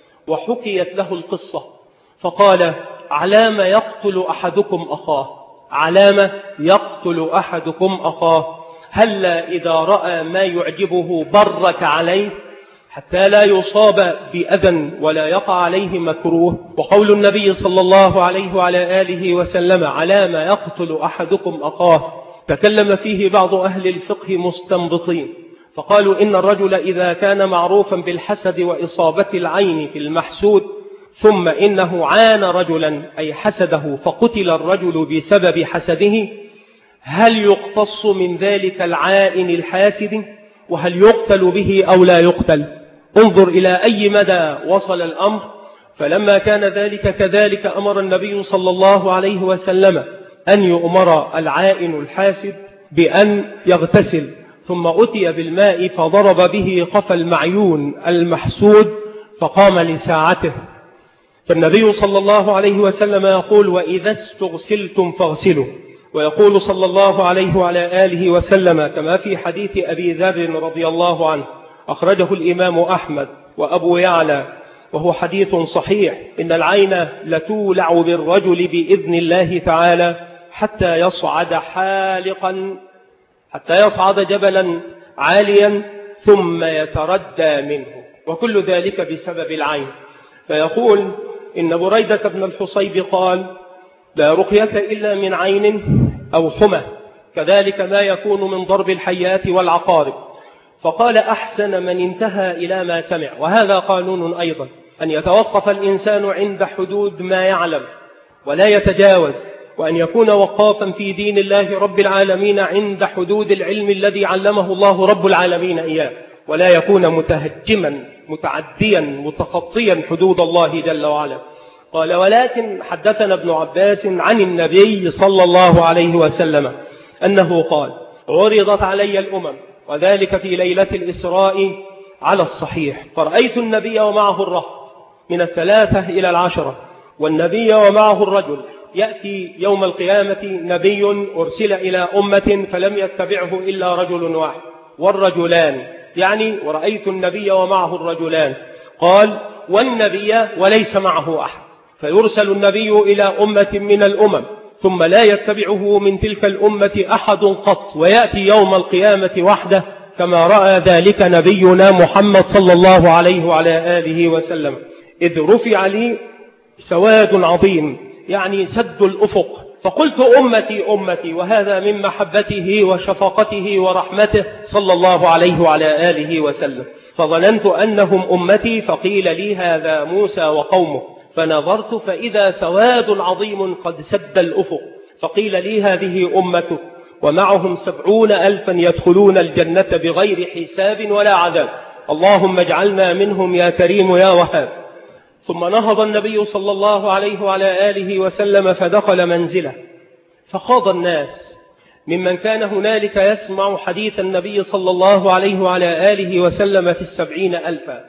وحكيت له القصة، فقال: علام يقتل أحدكم أخاه، علام يقتل أحدكم أخاه، هلا إذا رأى ما يعجبه برك عليه حتى لا يصاب بأذى ولا يقع عليه مكروه. وقول النبي صلى الله عليه وعلى آله وسلم: علام يقتل أحدكم أخاه، تكلم فيه بعض أهل الفقه مستنبطين، فقالوا إن الرجل إذا كان معروفا بالحسد وإصابة العين في المحسود، ثم إنه عان رجلا أي حسده فقتل الرجل بسبب حسده، هل يقتص من ذلك العائن الحاسد؟ وهل يقتل به أو لا يقتل؟ انظر إلى أي مدى وصل الأمر. فلما كان ذلك كذلك أمر النبي صلى الله عليه وسلم أن يؤمر العائن الحاسد بأن يغتسل، ثم أتي بالماء فضرب به قفا المعيون المحسود فقام لساعته. فالنبي صلى الله عليه وسلم يقول: وإذا استغسلتم فاغسلوا. ويقول صلى الله عليه وعلى آله وسلم كما في حديث أبي ذر رضي الله عنه أخرجه الإمام أحمد وأبو يعلى وهو حديث صحيح: إن العين لتولع بالرجل بإذن الله تعالى حتى يصعد حالقا، حتى يصعد جبلا عاليا ثم يتردى منه، وكل ذلك بسبب العين. فيقول إن بريدة بن الحصيب قال: لا رقية إلا من عين أو حمى، كذلك ما يكون من ضرب الحيات والعقارب. فقال: أحسن من انتهى إلى ما سمع. وهذا قانون أيضا، أن يتوقف الإنسان عند حدود ما يعلم ولا يتجاوز، وأن يكون وقافا في دين الله رب العالمين عند حدود العلم الذي علمه الله رب العالمين إياه، ولا يكون متهجما متعديا متخطيا حدود الله جل وعلا. قال: ولكن حدثنا ابن عباس عن النبي صلى الله عليه وسلم أنه قال: عرضت علي الأمم، وذلك في ليلة الإسراء على الصحيح، فرأيت النبي ومعه الرهط من الثلاثة إلى العشرة، والنبي ومعه الرجل. يأتي يوم القيامة نبي أرسل إلى أمة فلم يتبعه إلا رجل واحد، والرجلان يعني ورأيت النبي ومعه الرجلان. قال: والنبي وليس معه أحد، فيرسل النبي إلى أمة من الأمم ثم لا يتبعه من تلك الأمة أحد قط، ويأتي يوم القيامة وحده، كما رأى ذلك نبينا محمد صلى الله عليه وعلى آله وسلم: إذ رفع لي سواد عظيم، يعني سد الأفق، فقلت أمتي أمتي، وهذا من محبته وشفقته ورحمته صلى الله عليه وعلى آله وسلم. فظننت أنهم أمتي، فقيل لي هذا موسى وقومه، فنظرت فإذا سواد عظيم قد سد الأفق، فقيل لي هذه أمتك ومعهم سبعون ألفا يدخلون الجنة بغير حساب ولا عذاب، اللهم اجعلنا منهم يا كريم يا وهاب. ثم نهض النبي صلى الله عليه وعلى آله وسلم فدخل منزله، فخاض الناس ممن كان هنالك يسمع حديث النبي صلى الله عليه وعلى آله وسلم في السبعين ألفا.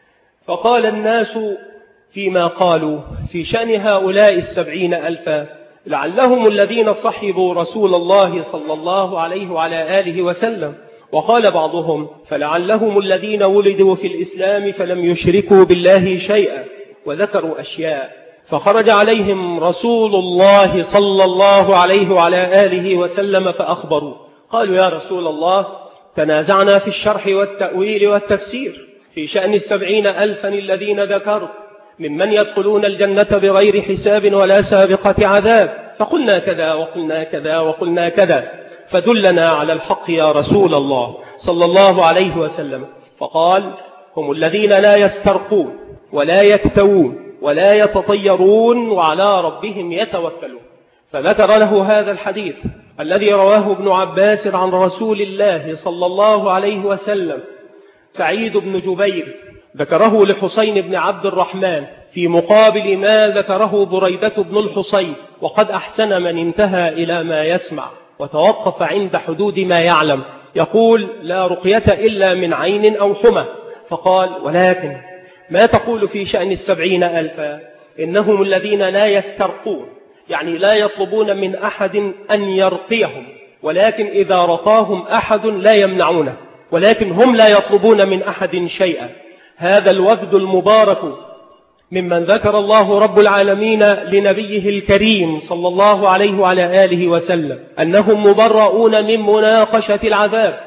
فقال الناس فيما قالوا في شأن هؤلاء السبعين ألفا لعلهم الذين صحبوا رسول الله صلى الله عليه وعلى آله وسلم، وقال بعضهم فلعلهم الذين ولدوا في الإسلام فلم يشركوا بالله شيئا، وذكروا أشياء. فخرج عليهم رسول الله صلى الله عليه وعلى آله وسلم فأخبروا، قالوا يا رسول الله تنازعنا في الشرح والتأويل والتفسير في شأن السبعين ألفا الذين ذكرت ممن يدخلون الجنة بغير حساب ولا سابقة عذاب، فقلنا كذا وقلنا كذا وقلنا كذا، فدلنا على الحق يا رسول الله صلى الله عليه وسلم. فقال هم الذين لا يسترقون ولا يكتوون ولا يتطيرون وعلى ربهم يتوكلون. فذكر له هذا الحديث الذي رواه ابن عباس عن رسول الله صلى الله عليه وسلم. سعيد بن جبير ذكره لحسين بن عبد الرحمن في مقابل ما ذكره بريدة بن الحصين، وقد أحسن من انتهى إلى ما يسمع وتوقف عند حدود ما يعلم. يقول لا رقية إلا من عين أو حمى. فقال ولكن ما تقول في شأن السبعين ألفا؟ إنهم الذين لا يسترقون، يعني لا يطلبون من أحد أن يرقيهم، ولكن إذا رقاهم أحد لا يمنعونه، ولكن هم لا يطلبون من أحد شيئا. هذا الوفد المبارك ممن ذكر الله رب العالمين لنبيه الكريم صلى الله عليه وعلى آله وسلم أنهم مبرؤون من مناقشة العذاب،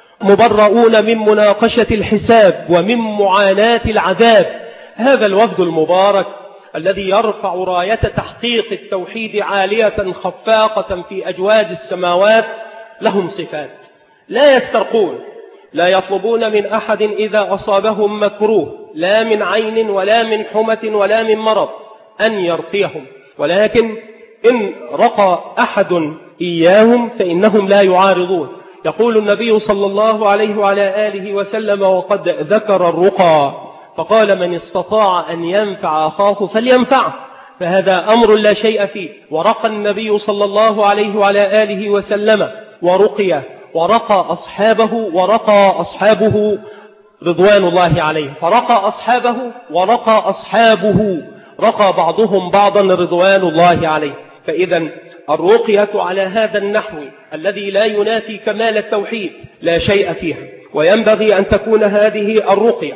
مبرؤون من مناقشة الحساب ومن معاناة العذاب. هذا الوفد المبارك الذي يرفع راية تحقيق التوحيد عالية خفاقة في أجواز السماوات لهم صفات: لا يسترقون، لا يطلبون من أحد إذا أصابهم مكروه لا من عين ولا من حمة ولا من مرض أن يرقيهم، ولكن إن رقى أحد إياهم فإنهم لا يعارضون. يقول النبي صلى الله عليه وعلى آله وسلم وقد ذكر الرقى فقال من استطاع أن ينفع أخاه فلينفعه، فهذا أمر لا شيء فيه. ورقى النبي صلى الله عليه وعلى آله وسلم ورقي ورقى أصحابه ورقى أصحابه رضوان الله عليه، فرقى أصحابه ورقى أصحابه، رقى بعضهم بعضا رضوان الله عليه. فإذا الرقية على هذا النحو الذي لا ينافي كمال التوحيد لا شيء فيها، وينبغي أن تكون هذه الرقية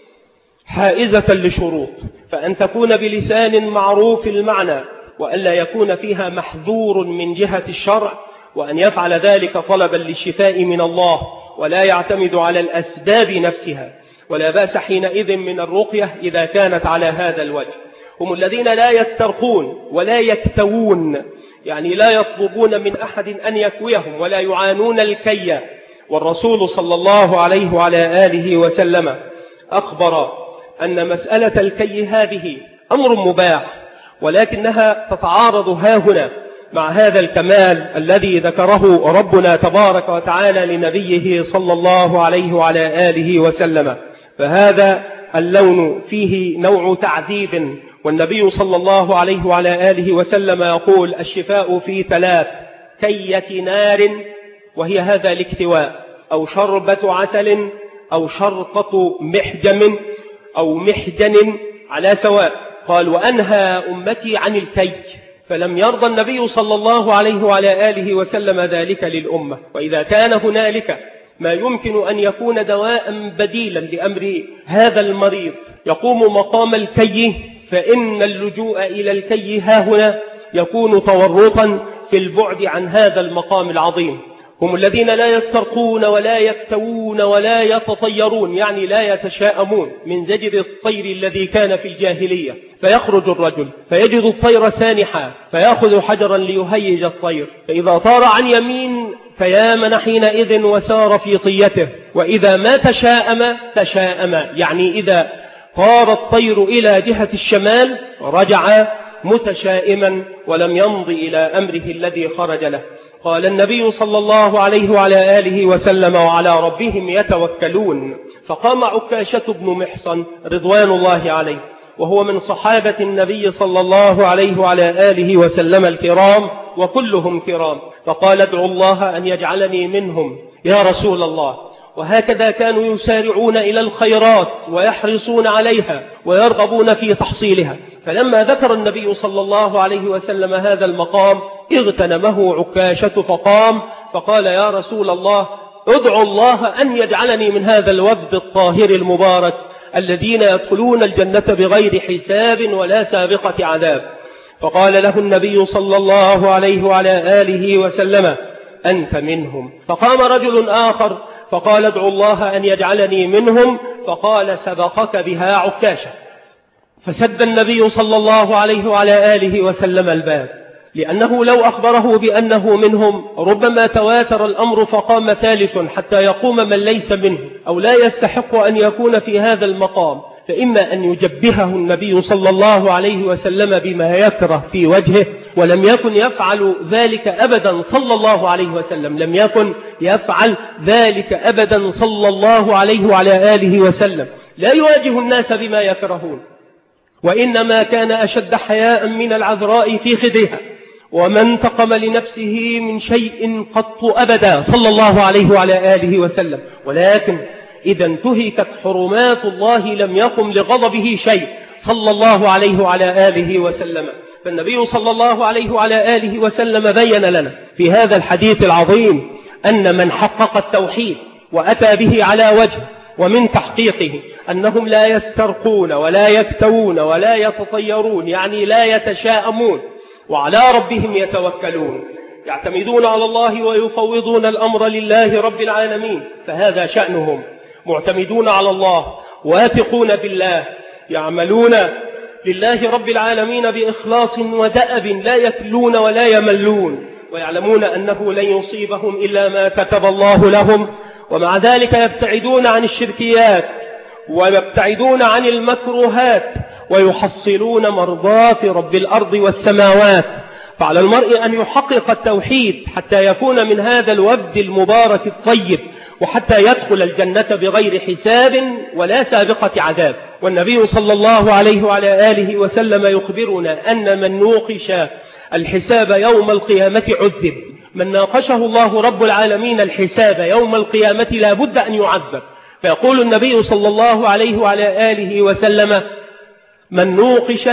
حائزة لشروط، فأن تكون بلسان معروف المعنى، وألا يكون فيها محذور من جهة الشرع، وأن يفعل ذلك طلبا للشفاء من الله ولا يعتمد على الأسباب نفسها. ولا بأس حينئذ من الرقية إذا كانت على هذا الوجه. هم الذين لا يسترقون ولا يكتوون، يعني لا يطلبون من أحد أن يكويهم ولا يعانون الكي. والرسول صلى الله عليه وعلى آله وسلم أخبر أن مسألة الكي هذه أمر مباح، ولكنها تتعارض هاهنا مع هذا الكمال الذي ذكره ربنا تبارك وتعالى لنبيه صلى الله عليه وعلى آله وسلم. فهذا اللون فيه نوع تعذيب، والنبي صلى الله عليه وعلى آله وسلم يقول الشفاء في ثلاث: كية نار وهي هذا الاكتواء، أو شربة عسل، أو شرطة محجم أو محجن على سواء. قال وأنهى أمتي عن الكي، فلم يرضى النبي صلى الله عليه وعلى آله وسلم ذلك للأمة. وإذا كان هنالك ما يمكن أن يكون دواء بديلا لأمر هذا المريض يقوم مقام الكي، فإن اللجوء إلى الكي هاهنا يكون تورطا في البعد عن هذا المقام العظيم. هم الذين لا يسترقون ولا يكتوون ولا يتطيرون، يعني لا يتشاءمون، من زجر الطير الذي كان في الجاهلية، فيخرج الرجل فيجد الطير سانحا فيأخذ حجرا ليهيج الطير، فإذا طار عن يمين فيامن حينئذ وسار في طيته، وإذا ما تشاءم تشاءم، يعني إذا طار الطير إلى جهة الشمال رجع متشائما ولم يمضي إلى أمره الذي خرج له. قال النبي صلى الله عليه وعلى آله وسلم: وعلى ربهم يتوكلون. فقام عكاشة بن محصن رضوان الله عليه، وهو من صحابة النبي صلى الله عليه وعلى آله وسلم الكرام، وكلهم كرام، فقال: ادعو الله أن يجعلني منهم يا رسول الله. وهكذا كانوا يسارعون إلى الخيرات ويحرصون عليها ويرغبون في تحصيلها. فلما ذكر النبي صلى الله عليه وسلم هذا المقام اغتنمه عكاشة فقام فقال: يا رسول الله، ادعو الله أن يجعلني من هذا الوفد الطاهر المبارك الذين يدخلون الجنة بغير حساب ولا سابقة عذاب. فقال له النبي صلى الله عليه وعلى آله وسلم: أنت منهم. فقام رجل آخر فقال: ادعو الله أن يجعلني منهم. فقال: سبقك بها عكاشة. فسد النبي صلى الله عليه وعلى آله وسلم الباب، لأنه لو أخبره بأنه منهم ربما تواتر الأمر فقام ثالث حتى يقوم من ليس منه أو لا يستحق أن يكون في هذا المقام، فإما أن يجبهه النبي صلى الله عليه وسلم بما يكره في وجهه، ولم يكن يفعل ذلك أبدا صلى الله عليه وسلم، لم يكن يفعل ذلك أبدا صلى الله عليه وعلى آله وسلم، لا يواجه الناس بما يكرهون، وإنما كان أشد حياء من العذراء في خدها، وما انتقم لنفسه من شيء قط أبدا صلى الله عليه وعلى آله وسلم. ولكن إذا انتهكت حرمات الله لم يقم لغضبه شيء صلى الله عليه وعلى آله وسلم. فالنبي صلى الله عليه وعلى آله وسلم بين لنا في هذا الحديث العظيم أن من حقق التوحيد وأتى به على وجه، ومن تحقيقه أنهم لا يسترقون ولا يكتوون ولا يتطيرون، يعني لا يتشاءمون، وعلى ربهم يتوكلون، يعتمدون على الله ويفوضون الأمر لله رب العالمين، فهذا شأنهم، معتمدون على الله، واثقون بالله، يعملون لله رب العالمين بإخلاص ودأب، لا يكلون ولا يملون، ويعلمون أنه لن يصيبهم إلا ما كتب الله لهم، ومع ذلك يبتعدون عن الشركيات ويبتعدون عن المكروهات ويحصلون مرضات رب الأرض والسماوات. فعلى المرء أن يحقق التوحيد حتى يكون من هذا الوفد المبارك الطيب، وحتى يدخل الجنة بغير حساب ولا سابقة عذاب. والنبي صلى الله عليه وعلى آله وسلم يخبرنا أن من نوقش الحساب يوم القيامة عذب. من ناقشه الله رب العالمين الحساب يوم القيامة لا بد أن يعذب. فيقول النبي صلى الله عليه وعلى آله وسلم: من نوقش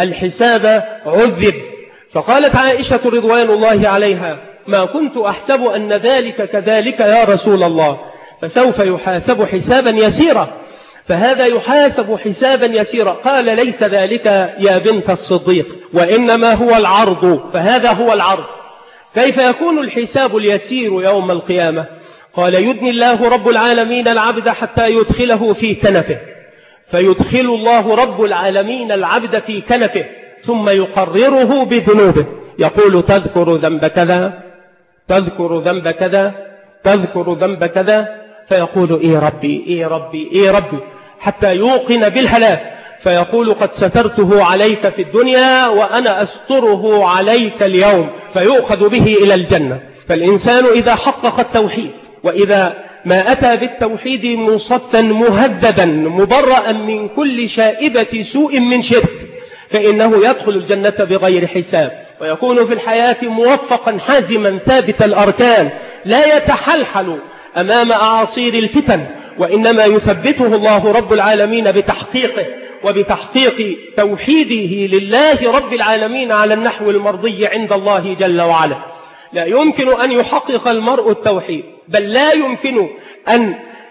الحساب عذب. فقالت عائشة رضوان الله عليها: ما كنت أحسب أن ذلك كذلك يا رسول الله، فسوف يحاسب حسابا يسيرا. فهذا يحاسب حسابا يسيرا. قال: ليس ذلك يا بنت الصديق، وإنما هو العرض. فهذا هو العرض. كيف يكون الحساب اليسير يوم القيامة؟ قال: يدني الله رب العالمين العبد حتى يدخله في كنفه، فيدخل الله رب العالمين العبد في كنفه ثم يقرره بذنوبه، يقول: تذكر ذنب كذا، تذكر ذنب كذا، تذكر ذنب كذا، فيقول: إيه ربي، إيه ربي، إيه ربي، حتى يوقن بالهلاك، فيقول: قد سترته عليك في الدنيا وأنا أستره عليك اليوم، فيؤخذ به إلى الجنة. فالإنسان إذا حقق التوحيد، وإذا ما أتى بالتوحيد مصفا مهددا مبرأ من كل شائبة سوء من شرك، فإنه يدخل الجنة بغير حساب، ويكون في الحياة موفقا حازما ثابت الأركان، لا يتحلحل أمام أعاصير الفتن، وإنما يثبته الله رب العالمين بتحقيقه وبتحقيق توحيده لله رب العالمين على النحو المرضي عند الله جل وعلا. لا يمكن أن يحقق المرء التوحيد، بل لا يمكن أن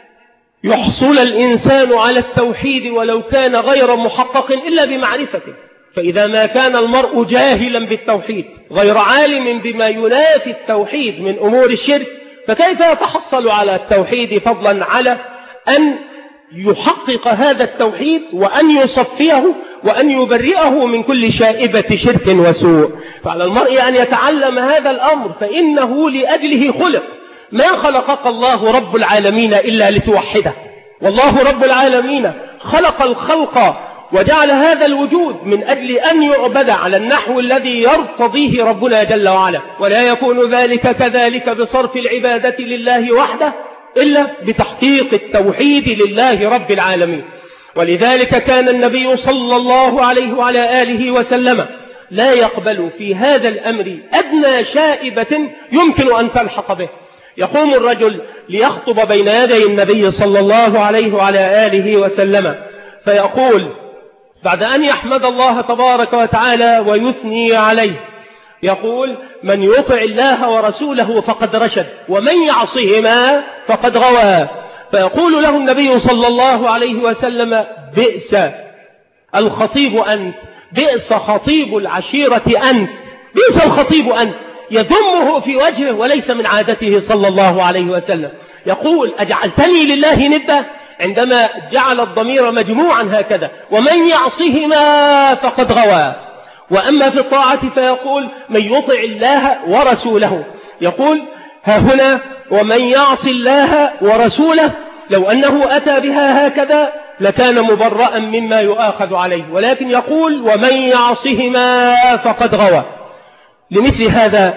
يحصل الإنسان على التوحيد ولو كان غير محقق إلا بمعرفته. فإذا ما كان المرء جاهلا بالتوحيد غير عالم بما ينافي التوحيد من أمور الشرك، فكيف يتحصل على التوحيد فضلا على أن يحقق هذا التوحيد وأن يصفيه وأن يبرئه من كل شائبة شرك وسوء؟ فعلى المرء أن يتعلم هذا الأمر، فإنه لأجله خلق. ما خلقك الله رب العالمين إلا لتوحده، والله رب العالمين خلق الخلق وجعل هذا الوجود من أجل أن يعبد على النحو الذي يرتضيه ربنا جل وعلا، ولا يكون ذلك كذلك بصرف العبادة لله وحده إلا بتحقيق التوحيد لله رب العالمين. ولذلك كان النبي صلى الله عليه وعلى آله وسلم لا يقبل في هذا الأمر أدنى شائبة يمكن أن تلحق به. يقوم الرجل ليخطب بين يدي النبي صلى الله عليه وعلى آله وسلم فيقول بعد أن يحمد الله تبارك وتعالى ويثني عليه، يقول: من يطع الله ورسوله فقد رشد ومن يعصهما فقد غوى. فيقول له النبي صلى الله عليه وسلم: بئس الخطيب أنت، بئس خطيب العشيرة أنت، بئس الخطيب أنت، يذمه في وجهه وليس من عادته صلى الله عليه وسلم. يقول: أجعلتني لله ندا، عندما جعل الضمير مجموعا هكذا، ومن يعصهما فقد غوى. وأما في الطاعة فيقول: من يطع الله ورسوله، يقول ها هنا: ومن يعص الله ورسوله، لو أنه أتى بها هكذا لكان مبرأ مما يؤاخذ عليه، ولكن يقول: ومن يعصهما فقد غوى. لمثل هذا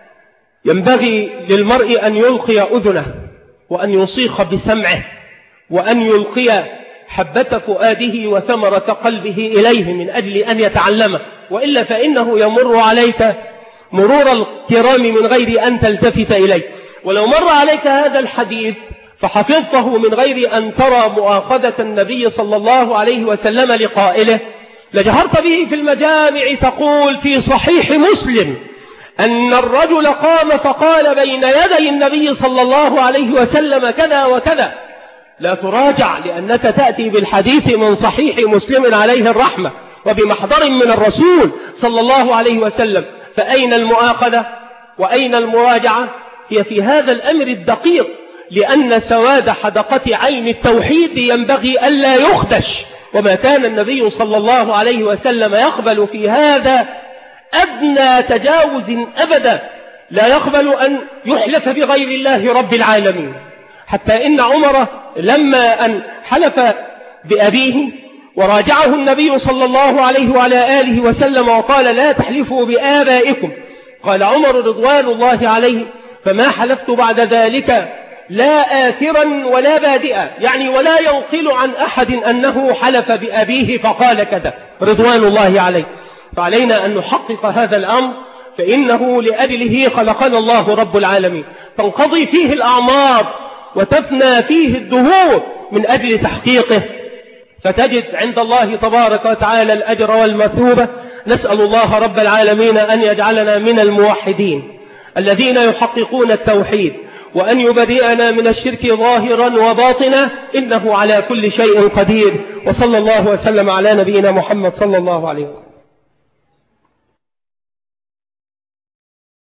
ينبغي للمرء أن يلقي أذنه وأن يصيخ بسمعه وأن يلقي حبة فؤاده وثمرة قلبه إليه من أجل أن يتعلمه، وإلا فإنه يمر عليك مرور الكرام من غير أن تلتفت إليه. ولو مر عليك هذا الحديث فحفظته من غير أن ترى مؤاخذة النبي صلى الله عليه وسلم لقائله، لجهرت به في المجامع تقول في صحيح مسلم أن الرجل قام فقال بين يدي النبي صلى الله عليه وسلم كذا وكذا. لا تراجع، لأنك تأتي بالحديث من صحيح مسلم عليه الرحمة وبمحضر من الرسول صلى الله عليه وسلم. فأين المؤاخذة وأين المراجعة؟ هي في هذا الأمر الدقيق، لأن سواد حدقة عين التوحيد ينبغي ألا يخدش، وما كان النبي صلى الله عليه وسلم يقبل في هذا أدنى تجاوز أبدا، لا يقبل أن يحلف بغير الله رب العالمين. حتى إن عمر لما أن حلف بأبيه وراجعه النبي صلى الله عليه وعلى آله وسلم وقال: لا تحلفوا بآبائكم، قال عمر رضوان الله عليه: فما حلفت بعد ذلك لا آثرا ولا بادئا، يعني ولا ينقل عن أحد أنه حلف بأبيه فقال كذا، رضوان الله عليه. فعلينا أن نحقق هذا الأمر، فإنه لأجله خلقنا الله رب العالمين، تنقضي فيه الأعمار وتفنى فيه الدهور من أجل تحقيقه، فتجد عند الله تبارك وتعالى الأجر والمثوبة. نسأل الله رب العالمين أن يجعلنا من الموحدين الذين يحققون التوحيد، وأن يبرئنا من الشرك ظاهرا وباطنا، إنه على كل شيء قدير. وصلى الله وسلم على نبينا محمد صلى الله عليه وسلم.